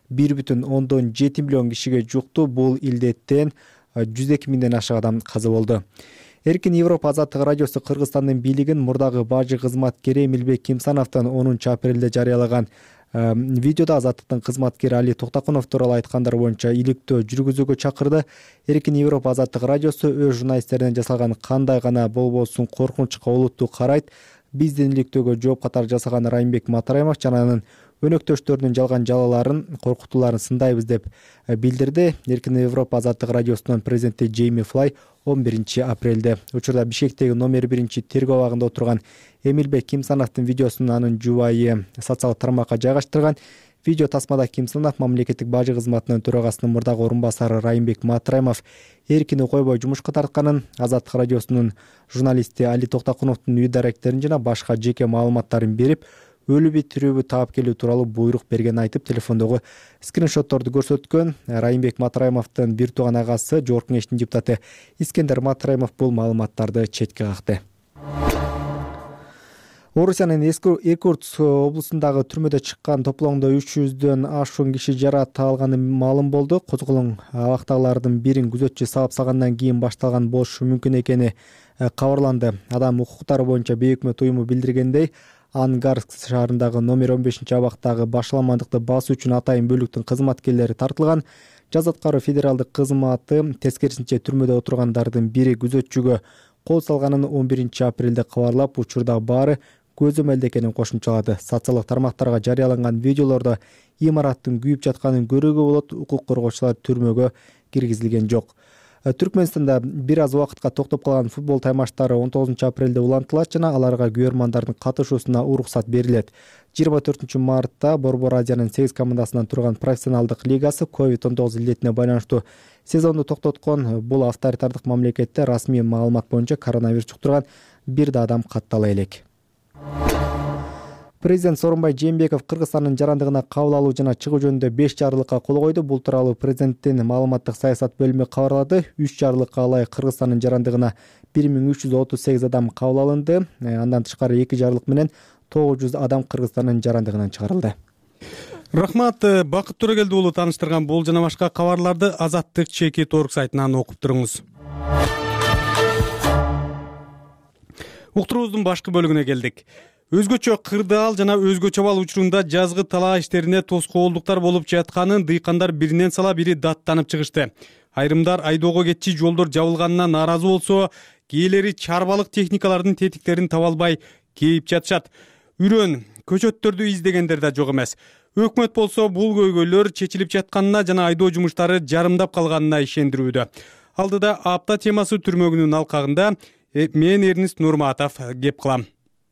1,7 миллион кишиге жукту. Бул илдеттен 102 миңден ашык адам каза болду. Эркин Европа Азаттык радиосу Кыргызстандын бийлигин мурдагы бажы кызматкери Эмилбек Кимсановдон 10 апрелде жарыялаган видеода Азаттыктын кызматкери Али Токтокунов тууралуу айткандар боюнча иликтөө жүргүзүүгө чакырды. Эркин Европа Азаттык радиосу өз журналисттерине жасалган кандай гана болбосун коркунучка олуттуу карайт. Биздин иликтөөгө жооп катары жасаган Райымбек Матраимов жана анын өнөктөштөрүнүн жалган жалаларын, коркутууларын сындайбыз деп билдирди. Эркин Европа Азаттык радиосунун президенти Джейми Флай 11 апрелде. Учурда Бишкектеги номер 1 тергөө абагында отурган Эмилбек Кимсановдун видеосун анын жубайы социалдык тармакка жайгаштырган. Видео тасмада Кимсанов мамлекеттик бажы кызматынын төрагасынын мурдагы орун басары Райымбек Матраимов эркини койбой жумушка тартканын, Азаттык радиосунун журналисти Али Токтокуновдун үй даректерин жана башка жеке маалыматтарын берип, өлүбү тирүүбү таап келүү тууралуу буйрук бергенин айтып, телефондогу скриншотторду көрсөткөн. Райымбек Матраимовдун бир тууган агасы, жогорку кеңештин депутаты Искендер Матраимов бул маалыматтарды четке какты. Орусиянын Иркутск облусундагы түрмөдө чыккан топлоңдо 300дөн ашуун киши жаракат алганы маалым болду. Козголоң абактагылардын бирин күзөтчү сабап салгандан кийин башталган болушу мүмкүн экени кабарланды. Адам укуктары боюнча бейөкмөт уюму билдиргендей, Ангарск шаарындагы номер 15 абактагы башаламандыкты басуу үчүн атайын бөлүктүн кызматкерлери тартылган. Жаза аткаруу федералдык кызматы тескерисинче түрмөдө отургандардын бири күзөтчүгө кол салганын 11 апрелде кабарлап, учурда баары көзөмөлдө экенин кошумчалады. Социалдык тармактарга жарыяланган видеолордо имараттын күйүп жатканын көрүүгө болот. Укук коргоочулар түрмөгө киргизилген жок. Түркмөнстанда бир аз убакытка токтоп калган футбол таймаштары 19 апрелде улантылат жана аларга күйөрмандардын катышуусуна уруксат берилет. 24 мартта Борбор Азиянын 8 командасынан турган профессионалдык лигасы COVID-19 илдетине байланыштуу сезонду токтоткон. Бул авторитардык мамлекетте расмий маалымат боюнча коронавирус жуктурган бир да адам каттала элек. Президент Сооронбай Жээнбеков Кыргызстандын жарандыгына кабыл алуу жана чыгуу жөнүндө 5 жарлыкка кол койду. Бул тууралуу президенттин маалыматтык саясат бөлүмү кабарлады. 3 жарлыкка ылайык Кыргызстандын жарандыгына 1338 адам кабыл алынды. Андан тышкары 2 жарлык менен 900 адам Кыргызстандын жарандыгынан чыгарылды. Рахмат, Бакыт Төрөгелди уулу тааныштырган бул жана башка кабарларды Азаттык чекит орг сайтынан окуп туруңуз. Уктуруубуздун башкы бөлүгүнө келдик. Өзгөчө кырдаал жана өзгөчө абал учурунда жазгы талаа иштерине тоскоолдуктар болуп жатканын дыйкандар биринен сала бири даттанып чыгышты. Айрымдар айдоого кетчи жолдор жабылганына нааразы болсо, кээделери чарбалык техникалардын тетиктерин таба албай кейип жатышат. Үрөн көчөттөрдү издегендер да жок эмес. Өкмөт болсо бул көйгөйлөр чечилип жатканына жана айдоо жумуштары жарымдап калганына ишендирүүдө. Алдыда апта темасы түрмөгүнүн алкагында мен Эрнист Нурматов кеп кылам.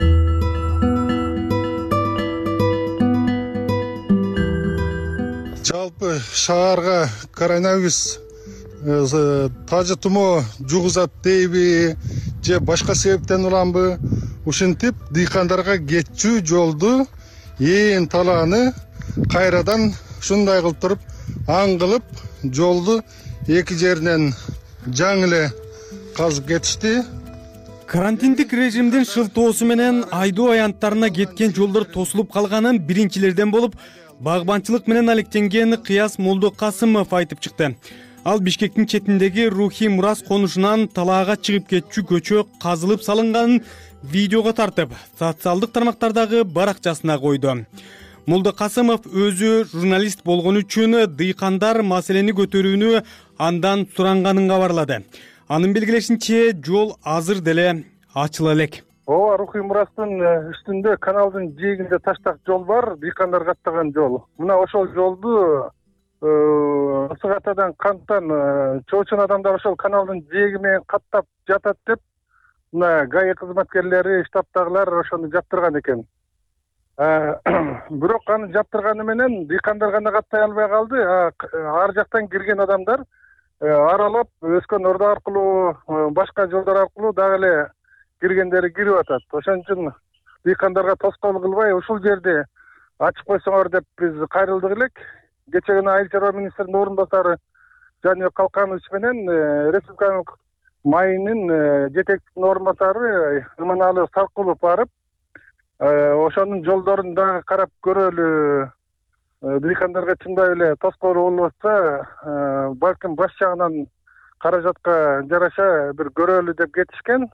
Жалпы шаарга коронавирус тажы тумоо жугузат дейби же башка себептен уламбы, ушинтип дыйкандарга кетчү жолду ээн талааны кайрадан ушундай кылып туруп аңгылып жолду эки жеринен жаңы эле казып кетишти. Карантиндик режимдин шылтоосу менен айдоо аянттарына кеткен жолдор тосулуп калганын биринчилерден болуп, багбанчылык менен алектенген Кыяс Молдокасымов айтып чыкты. Ал Бишкектин четиндеги Рухи Мурас конушунан талаага чыгып кетчү көчө казылып салынганын видеого тартып, социалдык тармактардагы баракчасына койду. Молдокасымов өзү журналист болгон үчүн дыйкандар маселени көтөрүүнү андан суранганын кабарлады. Анын белгилешинче, жол азыр деле ачыла элек. Ооба, Рухи Мурастын үстүндө каналдын жээгинде таштак жол бар, дыйкандар каттаган жол. Мына ошол жолду ысык атадан канттан чоочун адамдар ошол каналдын жээги менен каттап жатат деп мына ГАИ кызматкерлери, штабтагылар ошону жаптырган экен. Бирок аны жаптырганы менен дыйкандар гана каттай албай калды. Ар жактан кирген адамдар аралап өскөн ордо аркылуу, башка жолдор аркылуу дагы эле киргендери кирип атат. Ошон үчүн дыйкандарга тоскоол кылбай ушул жерди ачып койсоңор деп биз кайрылдык элек. Кече күнү Айыл чарба министринин орун басары Жаныбек Калканович менен Республикалык майынын жетекчисинин орун басары Иманалы Саркулов барып, ошонун жолдорун дагы карап көрөлү, дыйкандарга чындап эле тоскоол болуп атса, балким баш жагынан каражатка жараша бир көрөлү деп кетишкен.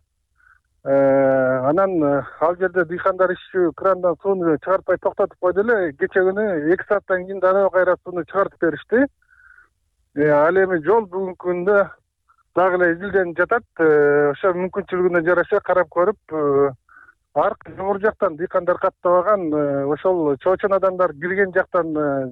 Анан ал жерде дыйкандар ишчү крандан сууну чыгартпай токтотуп койду эле. Кече күнү 2 сааттан кийин дароо кайра сууну чыгартып беришти. Ал эми жол бүгүнкү күндө дагы эле изилденип жатат. Ошо мүмкүнчүлүгүнө жараша карап көрүп, аркы жогору жактан дыйкандар каттабаган ошол чоочун адамдар кирген жактан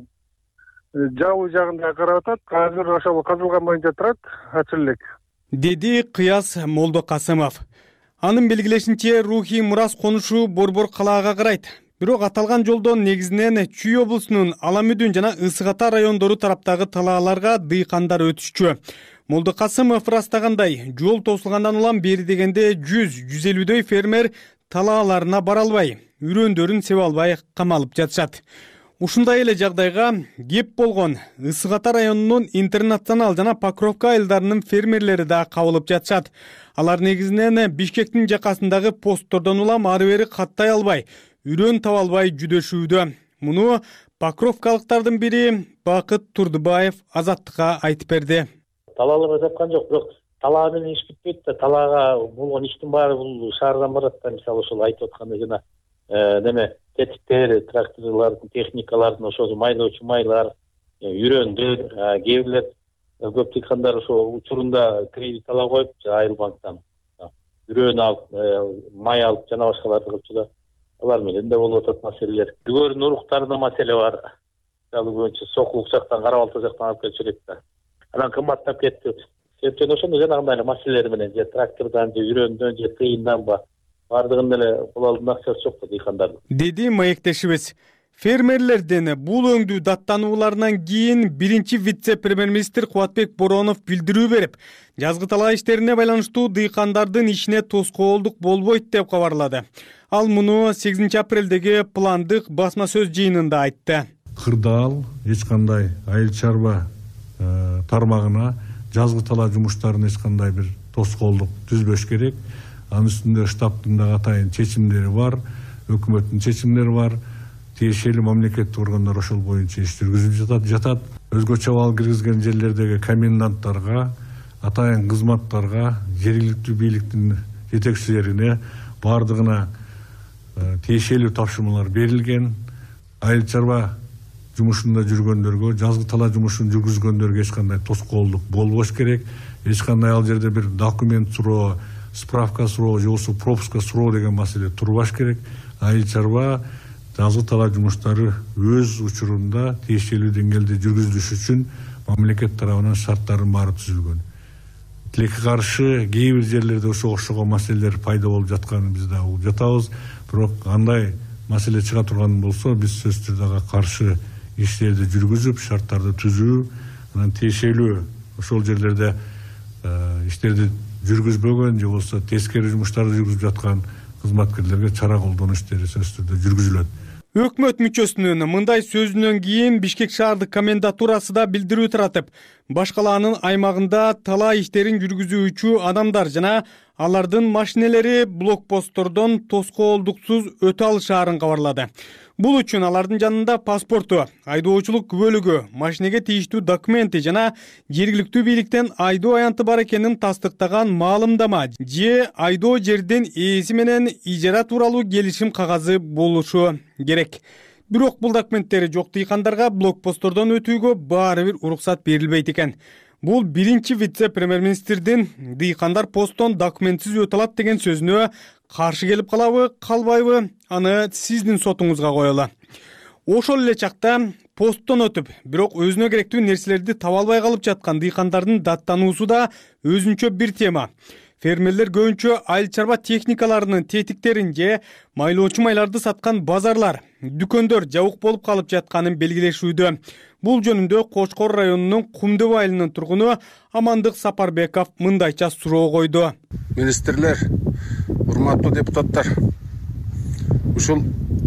жабуу жагында карап атат. Азыр ошол казылган боюнча турат, ачыла элек. Деди Кыяс Молдокасымов. Анын белгилешинче, Рухи Мурас конушу Борбор калаага карайт. Бирок аталган жолдон негизинен Чүй облусунун Аламүдүн жана Ысык Ата райондору тараптагы талааларга дыйкандар өтүшчү. Молдокасымов ырастагандай, жол тосулгандан улам бери дегенде 100-150дөй фермер талааларына бара албай, үрөндөрүн себе албай камалып жатышат. Ушундай эле жагдайга кеп болгон Ысык Ата районунун Интернационал жана Покровка айылдарынын фермерлери да кабылып жатышат. Алар негизинен Бишкектин жакасындагы посттордон улам ары бери каттай албай, үрөн таба албай жүдөшүүдө. Муну покровкалыктардын бири Бакыт Турдубаев Азаттыкка айтып берди. Талааларга жапкан жок, бирок талаа менен иш бүтпөйт да, талаага болгон иштин баары бул шаардан барат да. Мисалы ошол айтып аткандай жана неме тетиктер, тракторлордун, техникалардын, ошол майлоочу майлар, үрөндөр, кээ бирлер көп дыйкандар ошо учурунда кредит ала коюп, Айыл банктан үрөн алып, май алып жана башкаларды кылчу да. Алар менен да болуп атат маселелер. Дүгөрдүн уруктарында маселе бар. Мисалы көбүнчө Сокулук жактан, Карабалта жактан алып келип жүрөт да. Анан кымбаттап кетти. Себептен ошондой жанагындай маселелер менен же трактордон, же үрөндөн, же тыйынданбы бардыгын деле кол алдында акчасы жок да дыйкандардын. Деди маектешибиз. Фермерлерден бул өңдүү даттанууларынан кийин биринчи вице-премьер-министр Кубатбек Боронов билдирүү берип, жазгы талаа иштерине байланыштуу дыйкандардын ишине тоскоолдук болбойт деп кабарлады. Ал муну 8 апрелдеги пландык басма сөз жыйынында айтты. Кырдаал эч кандай айыл чарба тармагына жазгы талаа жумуштарын эч кандай бир тоскоолдук түзбөш керек. Анын үстүндө штабтын да атайын чечимдери бар, өкмөттүн чечимдери бар. тиешелүү мамлекеттик органдар ошол боюнча иш жүргүзүп жатат. Өзгөчө абал киргизген жерлердеги коменданттарга, атайын кызматтарга, жергиликтүү бийликтин жетекчилерине бардыгына тиешелүү тапшырмалар берилген. Айыл чарба жумушунда жүргөндөргө, жазгы талаа жумушун жүргүзгөндөргө эч кандай тоскоолдук болбош керек. Эч кандай ал жерде бир документ суроо, справка суроо же болбосо пропуска суроо деген маселе турбаш керек. Айыл чарба жазгы талаа жумуштары өз учурунда тиешелүү деңгээлде жүргүзүлүш үчүн мамлекет тарабынан шарттардын баары түзүлгөн. Тилекке каршы кээ бир жерлерде ошого окшогон маселелер пайда болуп жатканын биз да угуп жатабыз. Бирок андай маселе чыга турган болсо, биз сөзсүз түрдө ага каршы иштерди жүргүзүп, шарттарды түзүү, анан тиешелүү ошол жерлерде иштерди жүргүзбөгөн же болбосо тескери жумуштарды жүргүзүп жаткан кызматкерлерге чара колдонуу иштери сөзсүз түрдө жүргүзүлөт. Өкмөт мүчөсүнүн мындай сөзүнөн кийин Бишкек шаардык комендатурасы да билдирүү таратып, баш калаанын аймагында талаа иштерин жүргүзүүчү адамдар жана алардын машинелери блокпосттордон тоскоолдуксуз өтө алышаарын кабарлады. Бул үчүн алардын жанында паспорту, айдоочулук күбөлүгү, машинеге тийиштүү документи жана жергиликтүү бийликтен айдоо аянты бар экенин тастыктаган маалымдама же айдоо жердин ээси менен ижара тууралуу келишим кагазы болушу керек. Бирок бул документтери жок дыйкандарга блокпосттордон өтүүгө баары бир уруксат берилбейт экен. Бул биринчи вице-премьер-министрдин дыйкандар посттон документсиз өтө алат деген сөзүнө каршы келип калабы, калбайбы, аны сиздин сотуңузга коелу. Ошол эле чакта посттон өтүп, бирок өзүнө керектүү нерселерди таба албай калып жаткан дыйкандардын даттануусу да өзүнчө бир тема. Фермерлер көбүнчө айыл чарба техникаларынын тетиктерин же майлоочу майларды саткан базарлар, дүкөндөр жабык болуп калып жатканын белгилешүүдө. Бул жөнүндө Кочкор районунун Кумдуб айылынын тургуну Амандык Сапарбеков мындайча суроо койду. Министрлер, урматтуу депутаттар, ушул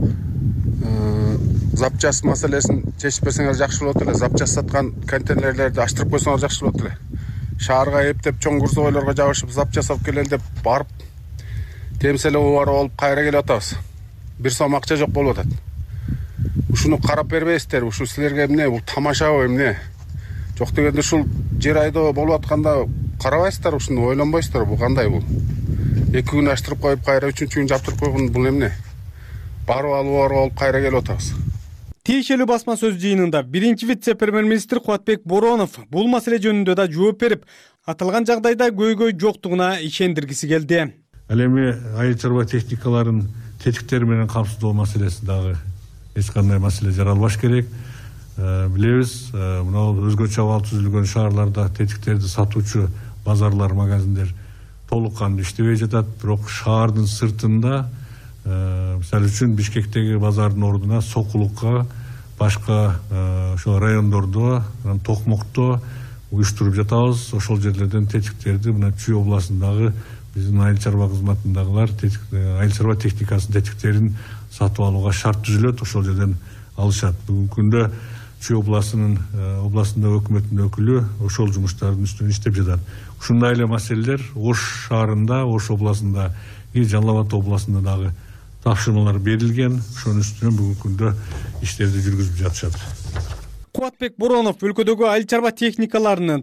запчас маселесин чечпесеңер жакшы болот эле. Запчас саткан контейнерлерди ачтырып койсоңор жакшы болот эле. Шаарга эптеп чоң грузовойлорго жабышып запчас алып келели деп барып темселеп убарып алып кайра келип атабыз. Бир сом акча жок болуп атат. Ушуну карап бербейсиздер, ушу силерге эмне, бул тамашабы эмне? Жок дегенде ушул жер айдоо болуп атканда карабайсыздар, ушуну ойлонбойсуздар, бул кандай бул? 2 күн аштырып коюп кайра 3-чү күн жаптырып койгон бул эмне? Барып алып кайра келип атабыз. Тиешелүү басма сөз жыйынында биринчи вице-премьер-министр Кубатбек Боронов бул маселе жөнүндө да жооп берип, аталган жагдайда көйгөй жоктугуна ишендиргиси келди. Ал эми айыл чарба техникаларын тетиктери менен камсыздоо маселеси дагы эч кандай маселе жаралбаш керек. Билебиз, мына өзгөчө абал түзүлгөн шаарларда тетиктерди сатуучу базарлар, магазиндер толук кандуу иштебей жатат, бирок шаардын сыртында, мисалы үчүн Бишкектеги базардын ордуна Сокулукка, башка ошол райондордо, Токмокто уюштуруп жатабыз. Ошол жерлерден тетиктерди мына Чүй областындагы биздин айыл чарба кызматындагылар айыл чарба техникасынын тетиктерин сатып алууга шарт түзүлөт, ошол жерден алышат. Бүгүнкү күндө Чүй областында өкмөттүн өкүлү ошол жумуштардын үстүнөн иштеп жатат. Ушундай эле маселелер Ош шаарында, Ош областында, Жалал Абад областында дагы тапшырмалар берилген. Ошонун үстүнөн бүгүнкү күндө иштерди жүргүзүп жатышат. Кубатбек Боронов өлкөдөгү айыл чарба техникаларынын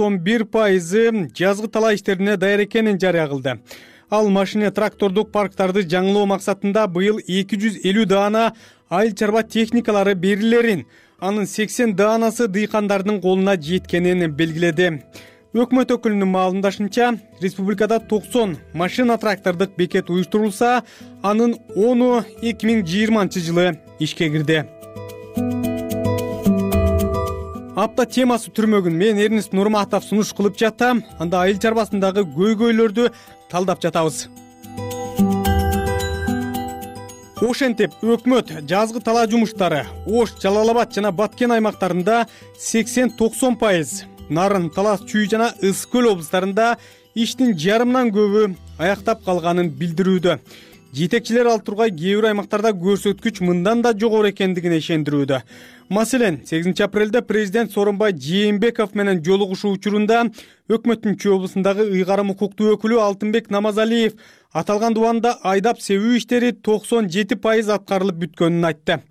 91% жазгы талаа иштерине даяр экенин жарыя кылды. Ал машина трактордук парктарды жаңылоо максатында быйыл 250 даана айыл чарба техникалары берилерин, анын 80 даанасы дыйкандардын колуна жеткенин белгиледи. Өкмөт өкүлүнүн маалымдашынча, республикада 90 машина трактордук бекет уюштурулса, анын 10-у 2020 жылы ишке кирди. Апта темасы түрмөгүн мен Эрнест Нурматов сунуш кылып жатам. Анда айыл чарбасындагы көйгөйлөрдү талдап жатабыз. Ошентип, өкмөт жазгы талаа жумуштары Ош, Жалал Абад жана Баткен аймактарында 80-90%, Нарын, Талас, Чүй жана Ысык көл облустарында иштин жарымынан көбү аяктап калганын билдирүүдө. Жетекчилер ал тургай кээ бир аймактарда көрсөткүч мындан да жогору экендигине ишендирүүдө. Маселен, 8 апрелде президент Сооронбай Жээнбеков менен жолугушуу учурунда өкмөттүн Чүй облусундагы ыйгарым укуктуу өкүлү Алтынбек Намазалиев аталган дубанда айдап себүү иштери 97% аткарылып бүткөнүн айтты.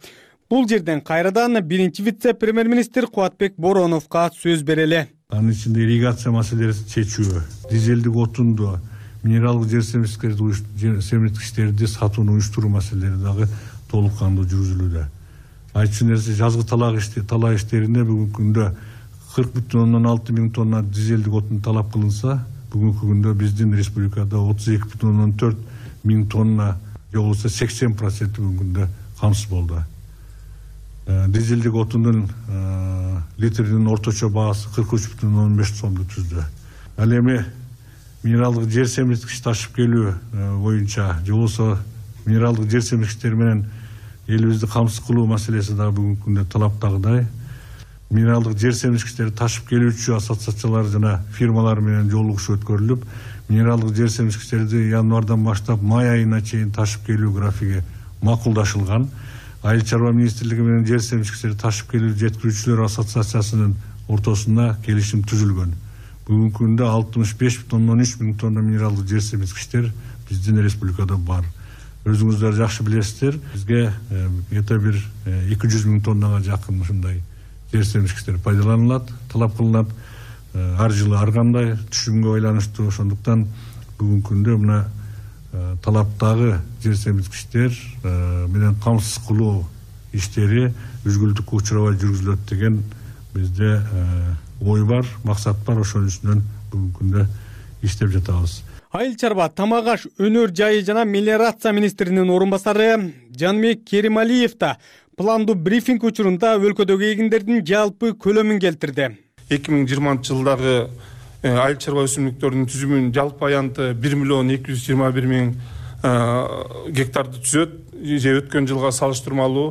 Бул жерден кайрадан биринчи вице-премьер-министр Кубатбек Бороновго сөз берели. Анын ичинде ирригация маселесин чечүү, дизелдик отунду, минералдык жер семирткичтерди сатууну уюштуруу маселелери дагы толук кандуу жүргүзүлүүдө. Айтчу нерсе жазгы талаа иштеринде бүгүнкү күндө 40,6 миң тонна дизелдик отун талап кылынса, бүгүнкү күндө биздин республикада 32,4 миң тонна же болбосо 80% бүгүнкү күндө камсыз болду. Дизелдик отундун литринин орточо баасы 43,15 сомду түздү. Ал эми минералдык жер семирткич ташып келүү боюнча же болбосо минералдык жер семирткичтер менен элибизди камсыз кылуу маселеси дагы бүгүнкү күндө талаптагыдай. Минералдык жер семирткичтерди ташып келүүчү ассоциациялар жана фирмалар менен жолугушуу өткөрүлүп, минералдык жер семирткичтерди январдан баштап май айына чейин ташып келүү графиги макулдашылган. Айыл чарба министрлиги менен жер семирткичтерди ташып келүү жеткирүүчүлөр ассоциациясынын ортосунда келишим түзүлгөн. Бүгүнкү күндө 65,3 миң тонна минералдык жер семирткичтер биздин республикада бар. Өзүңүздөр жакшы билесиздер, бизге где-то бир 200 миң тоннага жакын ушундай жер семирткичтер пайдаланылат, талап кылынат. Ар жылы ар кандай түшүмгө байланыштуу. Ошондуктан бүгүнкү күндө мына талаптагы жер семирткичтер менен камсыз кылуу иштери үзгүлтүккө учурабай жүргүзүлөт деген бизде ой бар, максат бар. Ошонун үстүнөн бүгүнкү күндө иштеп жатабыз. Айыл чарба, тамак аш, өнөр жайы жана мелиорация министринин орун басары Жанбек Керималиев да пландуу брифинг учурунда өлкөдөгү эгиндердин жалпы көлөмүн келтирди. 2020-жылдагы айыл чарба өсүмдүктөрүнүн түзүмүнүн жалпы аянты 1,221,000 гектарды түзөт. Же өткөн жылга салыштырмалуу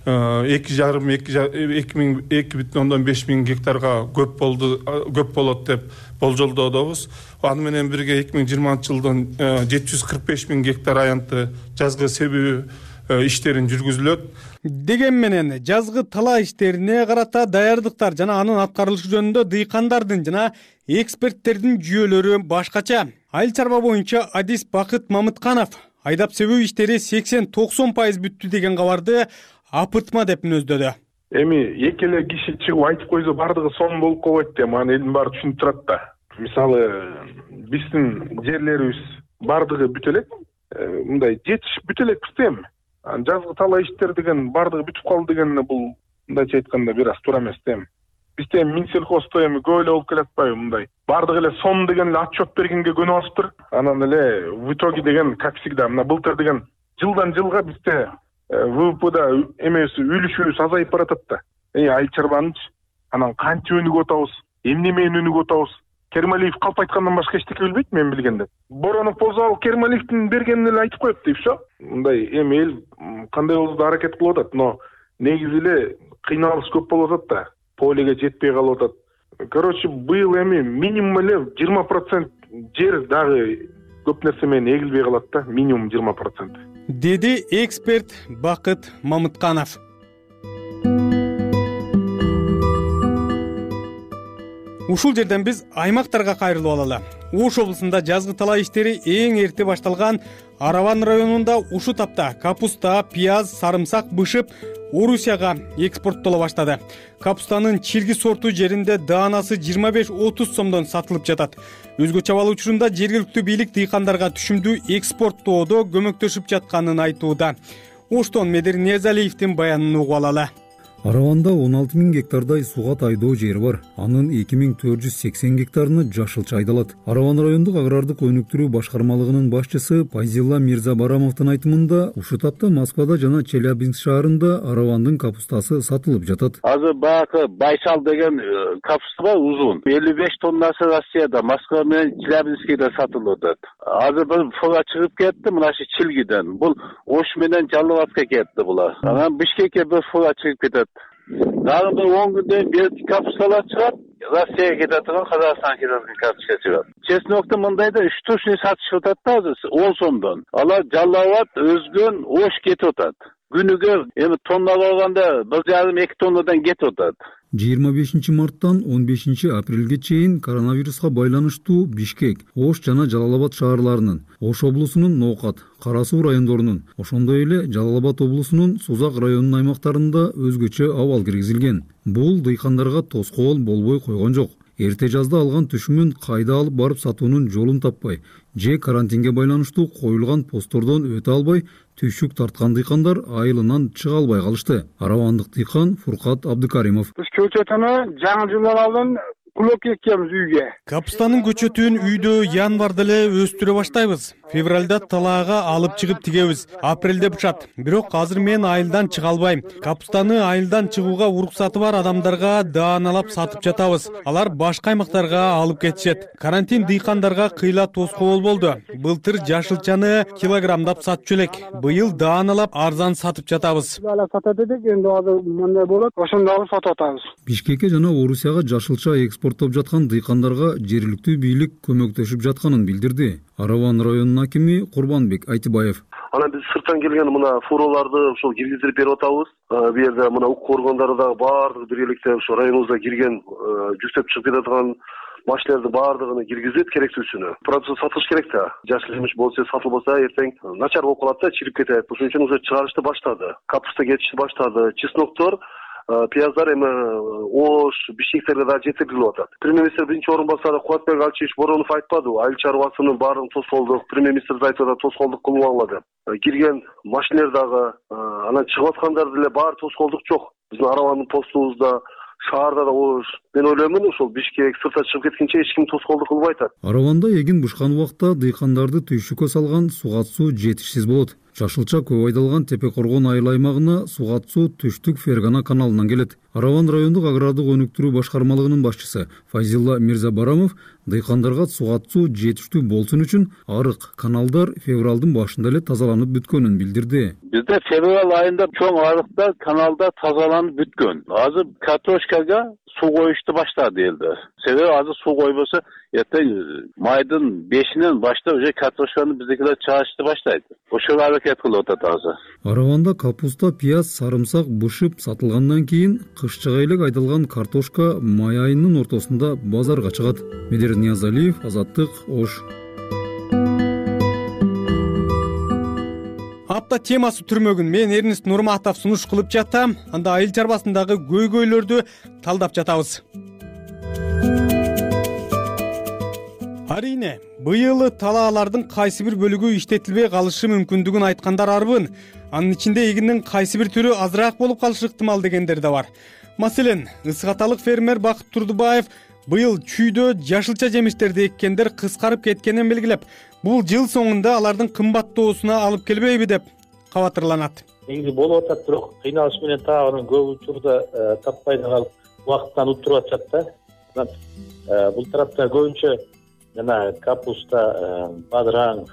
2,5 миң гектарга көп болот деп болжолдодобуз. Аны менен бирге 2020-жылдын 745 миң гектар аянты жазгы себүү иштерин жүргүзүлөт. Деген менен жазгы талаа иштерине карата даярдыктар жана анын аткарылышы жөнүндө дыйкандардын жана эксперттердин жүйөлөрү башкача. Айыл чарба боюнча адис Бакыт Мамытканов айдап себүү иштери 80-90% бүттү деген кабарды апыртма деп мүнөздөдү. Эми эки эле киши чыгып айтып койсо бардыгы сонун болуп калбайт деп аны элдин баары түшүнүп турат да. Мисалы биздин жерлерибиз бардыгы бүтө элек, мындай жетишип бүтө элек эми. Жазгы талаа иштер деген бардыгы бүтүп калды деген бул мындайча айтканда бир аз туура эмес эми. Бизде Минсельхозто эми көп эле болуп келатпайбы мындай. Бардыгы эле сон деген эле отчет бергенге көнүп алыптыр. Анан эле в итоге деген как всегда мына былтыр деген жылдан жылга бизде ВВПда эмеси үлүшүбүз азайып баратат да. Айыл чарбанычы анан канча өнүгүп атабыз, эмне менен өнүгүп атабыз. Керималиев калп айткандан башка эчтеке билбейт мен билгенде. Боронов болсо ал Керималиевдин бергенин эле айтып коет дейт, всё. Мындай эми эл кандай болсо да аракет кылып атат, но негизи эле кыйналыш көп болуп атат да. Полеге жетпей калып атат. Короче, быйыл эми минимум эле 20% жер дагы көп нерсе менен эгилбей калат да, минимум 20%. Деди эксперт Бакыт Мамытканов. Ушул жерден биз аймактарга кайрылып алалы. Ош облусунда жазгы талаа иштери эң эрте башталган Араван районунда ушул тапта капуста, пияз, сарымсак бышып Орусияга экспорттоло баштады. Капустанын чирги сорту жеринде даанасы 25-30 сомдон сатылып жатат. Өзгө чабал учурунда жергиликтүү бийлик дыйкандарга түшүмдүү экспорттоодо көмөктөшүп жатканын айтууда. Оштон Медер Ниязалиевдин баянын угуп алалы. Араванда 16 миң гектардай суга тайдоо жери бар. Анын 2480 гектарыны жашылча айдалат. Араван райондук агрардык өнүктүрүү башкармалыгынын башчысы Пайзилла Мирзабарамовдун айтымында, ушул тапта Москвада жана Челябинск шаарында аравандын капустасы сатылып жатат. Азыр баягы Байсал деген капуста бар, узун. 55 тоннасы Россияда, Москва менен Челябинскте сатылып атат. Азыр бир фура чыгып кетти, мынасы Чилгиден. Бул Ош менен Жалал-Абадка кетти булар. Анан Бишкекке бир фура чыгып кетет. Дагы бир 10 күндөн бери капусталар чыгат, Россияга кетет турган, Казакстанга кетет турган капуста чыгат. Честнокту мындайда 3-4 сатышып атат да азыр 10 сомдон. Алар Жалал-Абад, Өзгөн, Ош кетип атат. Күнүгө эми тонна болгондо 1,5-2 тоннадан кетип атат. 25 марттан 15 апрелге чейин коронавируска байланыштуу Бишкек, Ош жана Жалал-Абад шаарларынын, Ош облусунун Ноокат, Кара Суу райондорунун, ошондой эле Жалал-Абад облусунун Сузак районунун аймактарында өзгөчө абал киргизилген. Бул дыйкандарга тоскоол болбой койгон жок. Эрте жазда алган түшүмүн кайда алып барып сатуунун жолун таппай, же карантинге байланыштуу коюлган посттордон өтө албай түйшүк тарткан дыйкандар айылынан чыга албай калышты. Аравандык дыйкан Фуркат Абдыкаримов. Биз көчөтүнү жаңы жылдан алдын кулоп кеткенбиз үйгө. Капустанын көчөтүн үйдө январда эле өстүрө баштайбыз. Февралда талаага алып чыгып тигебиз. Апрелде бышат. Бирок азыр мен айылдан чыга албайм. Капустаны айылдан чыгууга уруксаты бар адамдарга дааналап сатып жатабыз. Алар башка аймактарга алып кетишет. Карантин дыйкандарга кыйла тоскоол болду. Былтыр жашылчаны килограммдап сатчу элек. Быйыл дааналап арзан сатып жатабыз. Сатат эдик, энди азыр мындай болот. Ошондо алып сатып атабыз. Бишкекке жана Орусияга жашылча экспорттоп жаткан дыйкандарга жергиликтүү бийлик көмөктөшүп жатканын билдирди. Араван районунун акими Курбанбек Айтыбаев. Анан биз сырттан келген мына фуроларды ошол киргизип берип атабыз. Бу жерде мына укук органдары дагы баардыгы биргеликте ошо районубузга кирген жүктөп чыгып кетadigan машиналарды баардыгын киргизет, керектүүсүнө. Продукция сатыш керек да. Жашыл жемиш болсо сатылбаса эртең начар болуп калат да, чирип кетет. Ошон үчүн уже чыгарышты баштады. Капуста кетишти баштады. Чесноктор, пияздар эми Ош, Бишкектерге да жеткирилип атат. Премьер-министр биринчи орун басары Кубатбек Алчевич Боронов айтпадыбы? Айыл чарбасынын баарын тоскоолдук, премьер-министр айтып атат, тоскоолдук кылып алгыла деп. Кирген машиналар дагы, анан чыгып аткандар деле баары тоскоолдук жок. Биздин Араванын постубузда, шаарда да Ош. Мен ойлоймун, ошол Бишкек сыртка чыгып кеткенче эч ким тоскоолдук кылбай атат. Араванда эгин бышкан убакта дыйкандарды түйшүккө салган сугат суу жетишсиз болот. Жашылча көп айдалган Тепе Коргон айыл аймагына сугат суу Түштүк Фергана каналынан келет. Араван райондук агрардык өнүктүрүү башкармалыгынын башчысы Файзилла Мирзабарамов дыйкандарга сугат суу жетиштүү болсун үчүн арык каналдар февралдын башында эле тазаланып бүткөнүн билдирди. Бизде февраль айында чоң арыктар каналда тазаланып бүткөн. Азыр картошкага суу коюшту баштады элди. Себеби азыр суу койбосо эртең майдын 5-нен баштап уже картошканы биздикилер чыгарышты баштайт. Ошого аракет кылып атат азыр. Араванда капуста, пияз, сарымсак бышып сатылгандан кийин кышчыга элек айдалган картошка май айынын ортосунда базарга чыгат. Медер Ниязалиев, Азаттык, Ош. Апта темасы түрмөгүн мен Эрнест Нурматов сунуш кылып жатам. Анда айыл чарбасындагы көйгөйлөрдү талдап жатабыз. Арине, быйыл талаалардын кайсы бир бөлүгү иштетилбей калышы мүмкүндүгүн айткандар арбын. Анын ичинде эгиндин кайсы бир түрү азыраак болуп калышы ыктымал дегендер да бар. Маселен, Ысык-Аталык фермер Бакыт Турдубаев быйыл чүйдө жашылча жемиштерди эккендер кыскарып кеткенин белгилеп, бул жыл соңунда алардын кымбаттоосуна алып келбейби деп кабатырланат. Негизи болуп атат, бирок кыйналыш менен тагы көп учурда таппай да калып, убакыттан утуруп атышат да. Бул тарапта көбүнчө жана капуста, бадыраң,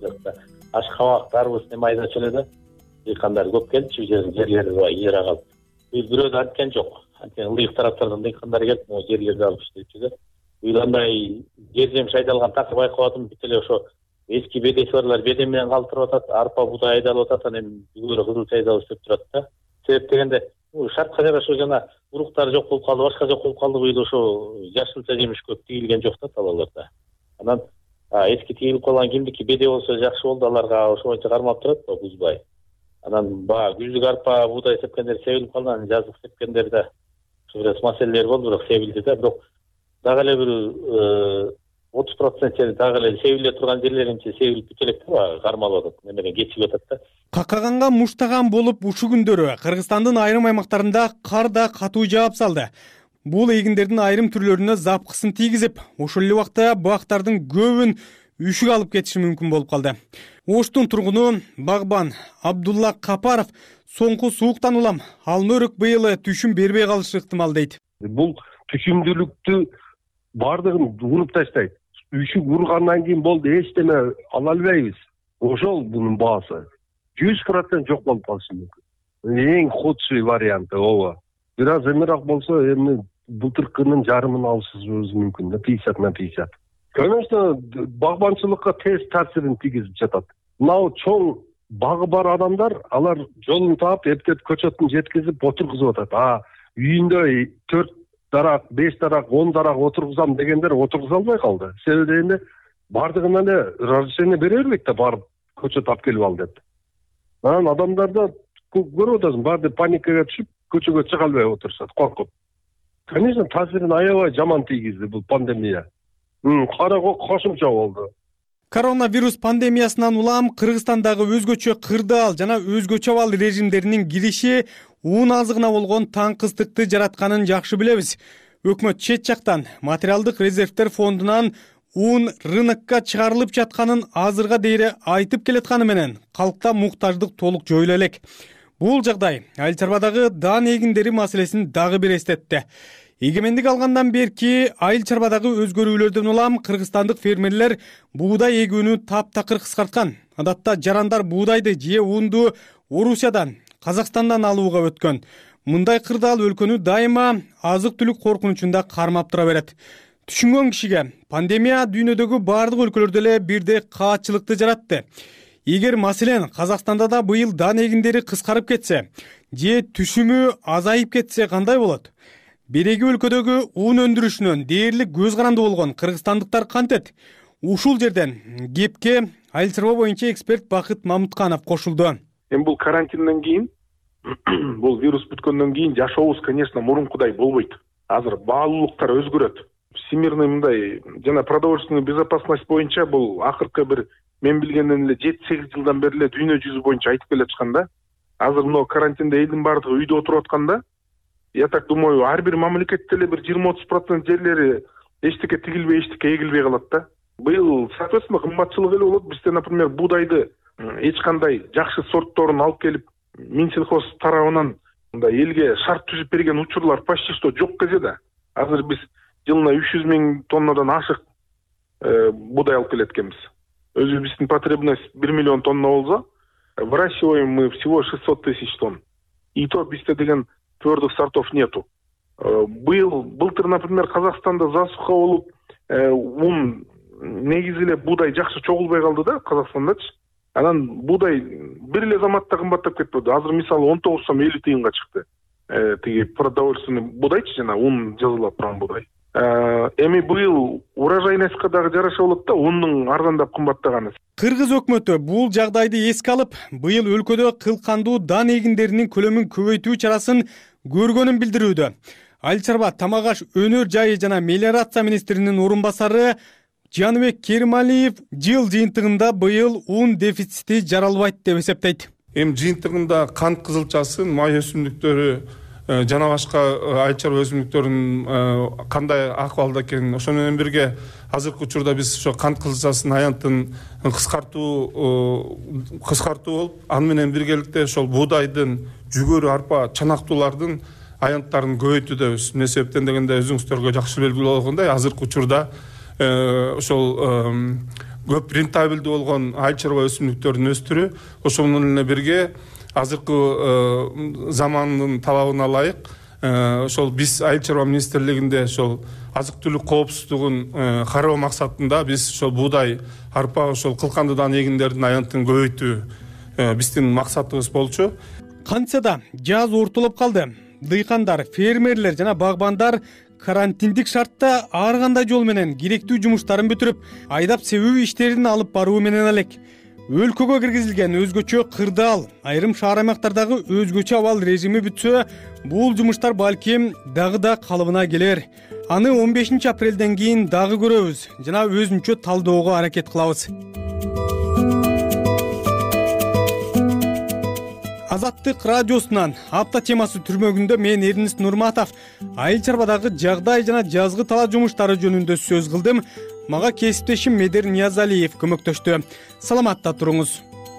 ашкабак, дарбыз эме айдачу эле да. Дыйкандар көп келчү, жерлери ийра калып. Бул бирөө да айткен жок. Анткени ылдыйык тараптардан дыйкандар келип, могу жерлерди алып иштечү да. Быйыл андай жер жемиш айдалган такыр байкап атам, бүт эле ошо эски бедеси барлар бедем менен калтырып атат, арпа буудай айдалып атат, анан бүгүлөр кызылча айдалып иштеп турат да. Себеп дегенде, шартка жараша жана уруктар жок болуп калды, башка жок болуп калды, быйыл ошо жашылча жемиш көп тигилген жок да талааларда. Анан эски тигилип калган кимдики беде болсо жакшы болду, аларга ошо боюнча кармап турат да бузбай. Анан баягы күздүк арпа буудай сепкендер себилип калган, жаздык сепкендер да ошо бир маселелер болду, бирок себилди да. Бирок дагы эле бир 30% же дагы эле себиле турган жерлеринче себилип бүт элек да, кармалып атат, немеден кечип атат да. Какаганга муштаган болуп ушул күндөрү Кыргызстандын айрым аймактарында кар да катуу жаап салды. Бул эгиндердин айрым түрлөрүнө запкысын тийгизип, ошол эле убакта бактардын көбүн үшүк алып кетиши мүмкүн болуп калды. Оштун тургуну багбан Абдулла Капаров соңку сууктан улам алма өрүк быйыл түшүм бербей калышы ыктымал дейт. Бул түшүмдүүлүктү бардыгын уруп таштайт. Үшүк ургандан кийин болду, эчтеме ала албайбыз. Ошол бунун баасы 100% жок болуп калышы мүмкүн. Эң худший варианты ооба. Бир аз эмирак болсо, эми былтыркынын жарымын алышыбыз мүмкүн да, 50/50. Конечно, багбанчылыкка терс таасирин тийгизип жатат. Мынау чоң багы бар адамдар, алар жолун таап, эптеп көчөтүн жеткизип отургузуп атат. үйүндө 4 дарак, 5 дарак, 10 дарак отургузам дегендер отургуза албай калды. Себеби дегенде бардыгына эле разрешение бере бербейт да барып көчөт алып келип ал деп. Анан адамдарда көрүп атасың, баары паникага түшүп, көчөгө чыга албай отурушат, коркуп. Конечно, таасирин аябай жаман тийгизди бул пандемия. Кара кошумча болду. Коронавирус пандемиясынан улам Кыргызстандагы өзгөчө кырдаал жана өзгөчө абал режимдеринин кириши уун азыгына болгон таңкыстыкты жаратканын жакшы билебиз. Өкмөт чет жактан материалдык резервдер фондунан уун рынокко чыгарылып жатканын азырга дейре айтып келатканы менен калкта муктаждык толук жоюла элек. Бул жагдай айыл чарбадагы даан эгиндери маселесин дагы бир эстетти. Эгемендик алгандан берки айыл чарбадагы өзгөрүүлөрдөн улам кыргызстандык фермерлер буудай эгүүнү таптакыр кыскарткан. Адатта жарандар буудайды же уунду Орусиядан, Казакстандан алууга өткөн. Мындай кырдаал өлкөнү дайыма азык-түлүк коркунучунда кармап тура берет. Түшүнгөн кишиге пандемия дүйнөдөгү бардык өлкөлөрдө эле бирдей каатчылыкты жаратты. Эгер маселен Казакстанда да быйыл даан эгиндери кыскарып кетсе, же түшүмү азайып кетсе кандай болот? Береги өлкөдөгү уун өндүрүшүнөн дээрлик көз каранды болгон кыргызстандыктар кантет? Ушул жерден кепке айыл чарба боюнча эксперт Бакыт Мамытканов кошулду. Эми бул карантинден кийин, бул вирус бүткөндөн кийин жашообуз, конечно, мурункудай болбойт. Азыр баалуулуктар өзгөрөт. Всемирный мындай жана продовольственный безопасность боюнча бул акыркы бир мен билгенден эле 7-8 жылдан бери эле дүйнө жүзү боюнча айтып келатышканда, азыр мына карантинде элдин баардыгы үйдө отуруп атканда, я так думаю, ар бир мамлекетте эле бир 20-30% жерлери эчтеке тигилбей, эчтеке эгилбей калат да. Быйыл, соответственно, кымбатчылык эле болот. Бизде, например, буудайды эч кандай жакшы сортторун алып келип, Минсельхоз тарабынан мындай элге шарт түзүп берген учурлар почти что жок кезде да. Азыр биз жылына 300 000 тоннадан ашык буудай алып келет экенбиз. Өзү биздин потребность 1 миллион тонна болсо, выращиваем мы всего 600 000 тонн. И то бизде деген твердых сортов нету. Былтыр, например, Казакстанда засуха болуп, уун негизи эле буудай жакшы чогулбай калды да Казакстандачы. Анан буудай бир эле заматта кымбаттап кетти. Азыр мисалы 19 сом 50 тыйынга чыкты. Тиги продовольственный буудайчы жана ун жазылып турган буудай. Эми быйыл урожайностька дагы жараша болот да, унун арзандап кымбаттаганы. Кыргыз өкмөтү бул жагдайды эске алып, быйыл өлкөдө кылкандуу даан эгиндеринин көлөмүн көбөйтүү чарасын көргөнүн билдирүүдө. Айыл чарба, тамак аш, өнөр жайы жана мелиорация министринин орун басары Жаныбек Керималиев жыл жыйынтыгында быйыл уун дефицити жаралбайт деп эсептейт. Эми жыйынтыгында кант кызылчасы, май өсүмдүктөрү жана башка айыл чарба өсүмдүктөрүнүн кандай акыбалда экенин, ошол менен бирге азыркы учурда биз ошо кант кызылчасынын аянтын кыскартуу болуп, аны менен биргеликте ошол буудайдын, жүгөрү, арпа, чанактуулардын аянттарын көбөйтүүдөбүз. Эмне себептен дегенде өзүңүздөргө жакшы белгилүү болгондой, азыркы учурда ошол көп рентабелдүү болгон айыл чарба өсүмдүктөрүн өстүрүү, ошол менен эле бирге азыркы замандын талабына ылайык ошол биз айыл чарба министрлигинде ошол азык-түлүк коопсуздугун кароо максатында биз ошол буудай, арпа, ошол кылкандуу даан эгиндердин аянтын көбөйтүү биздин максатыбыз болчу. Кантса да жаз ортолоп калды. Дыйкандар, фермерлер жана багбандар карантиндик шартта ар кандай жол менен керектүү жумуштарын бүтүрүп, айдап себүү иштерин алып баруу менен элек. Өлкөгө киргизилген өзгөчө кырдаал, айрым шаар аймактардагы өзгөчө абал режими бүтсө, бул жумуштар балким дагы да калыбына келер. Аны 15 апрелден кийин дагы көрөбүз жана өзүнчө талдөөгө аракет кылабыз. Азаттык радиосунан апта темасы түрмөгүндө мен Эрнист Нурматов айыл чарбадагы жагдай жана жазгы талаа жумуштары жөнүндө сөз кылдым. Мага кесиптешим Медер Ниязалиев көмөктөштү. Саламатта туруңуз.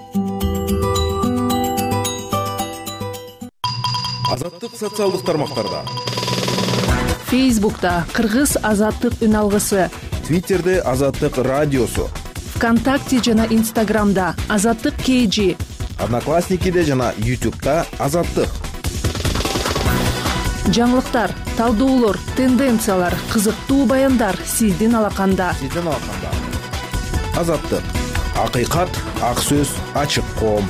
Азаттык социалдык тармактарда. Фейсбукта Кыргыз азаттык үн алгысы, Твиттерде Азаттык радиосу, ВКонтакте жана Инстаграмда Азаттык KG, Одноклассникиде жана YouTube'да Азаттык. Жаңылыктар, талдоолор, тенденциялар, кызыктуу баяндар сиздин алаканда. Азаттык. Акыйкат, ак сөз, ачык коом.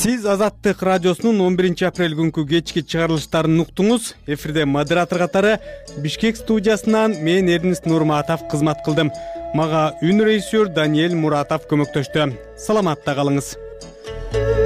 Сиз Азаттык радиосунун 11 апрель күнкү кечки чыгарылыштарын уктуңуз. Эфирде модератор катары Бишкек студиясынан мен Эрнест Нурматов кызмат кылдым. Мага үн режиссер Даниэль Муратов көмөктөштү. Саламатта калыңыз.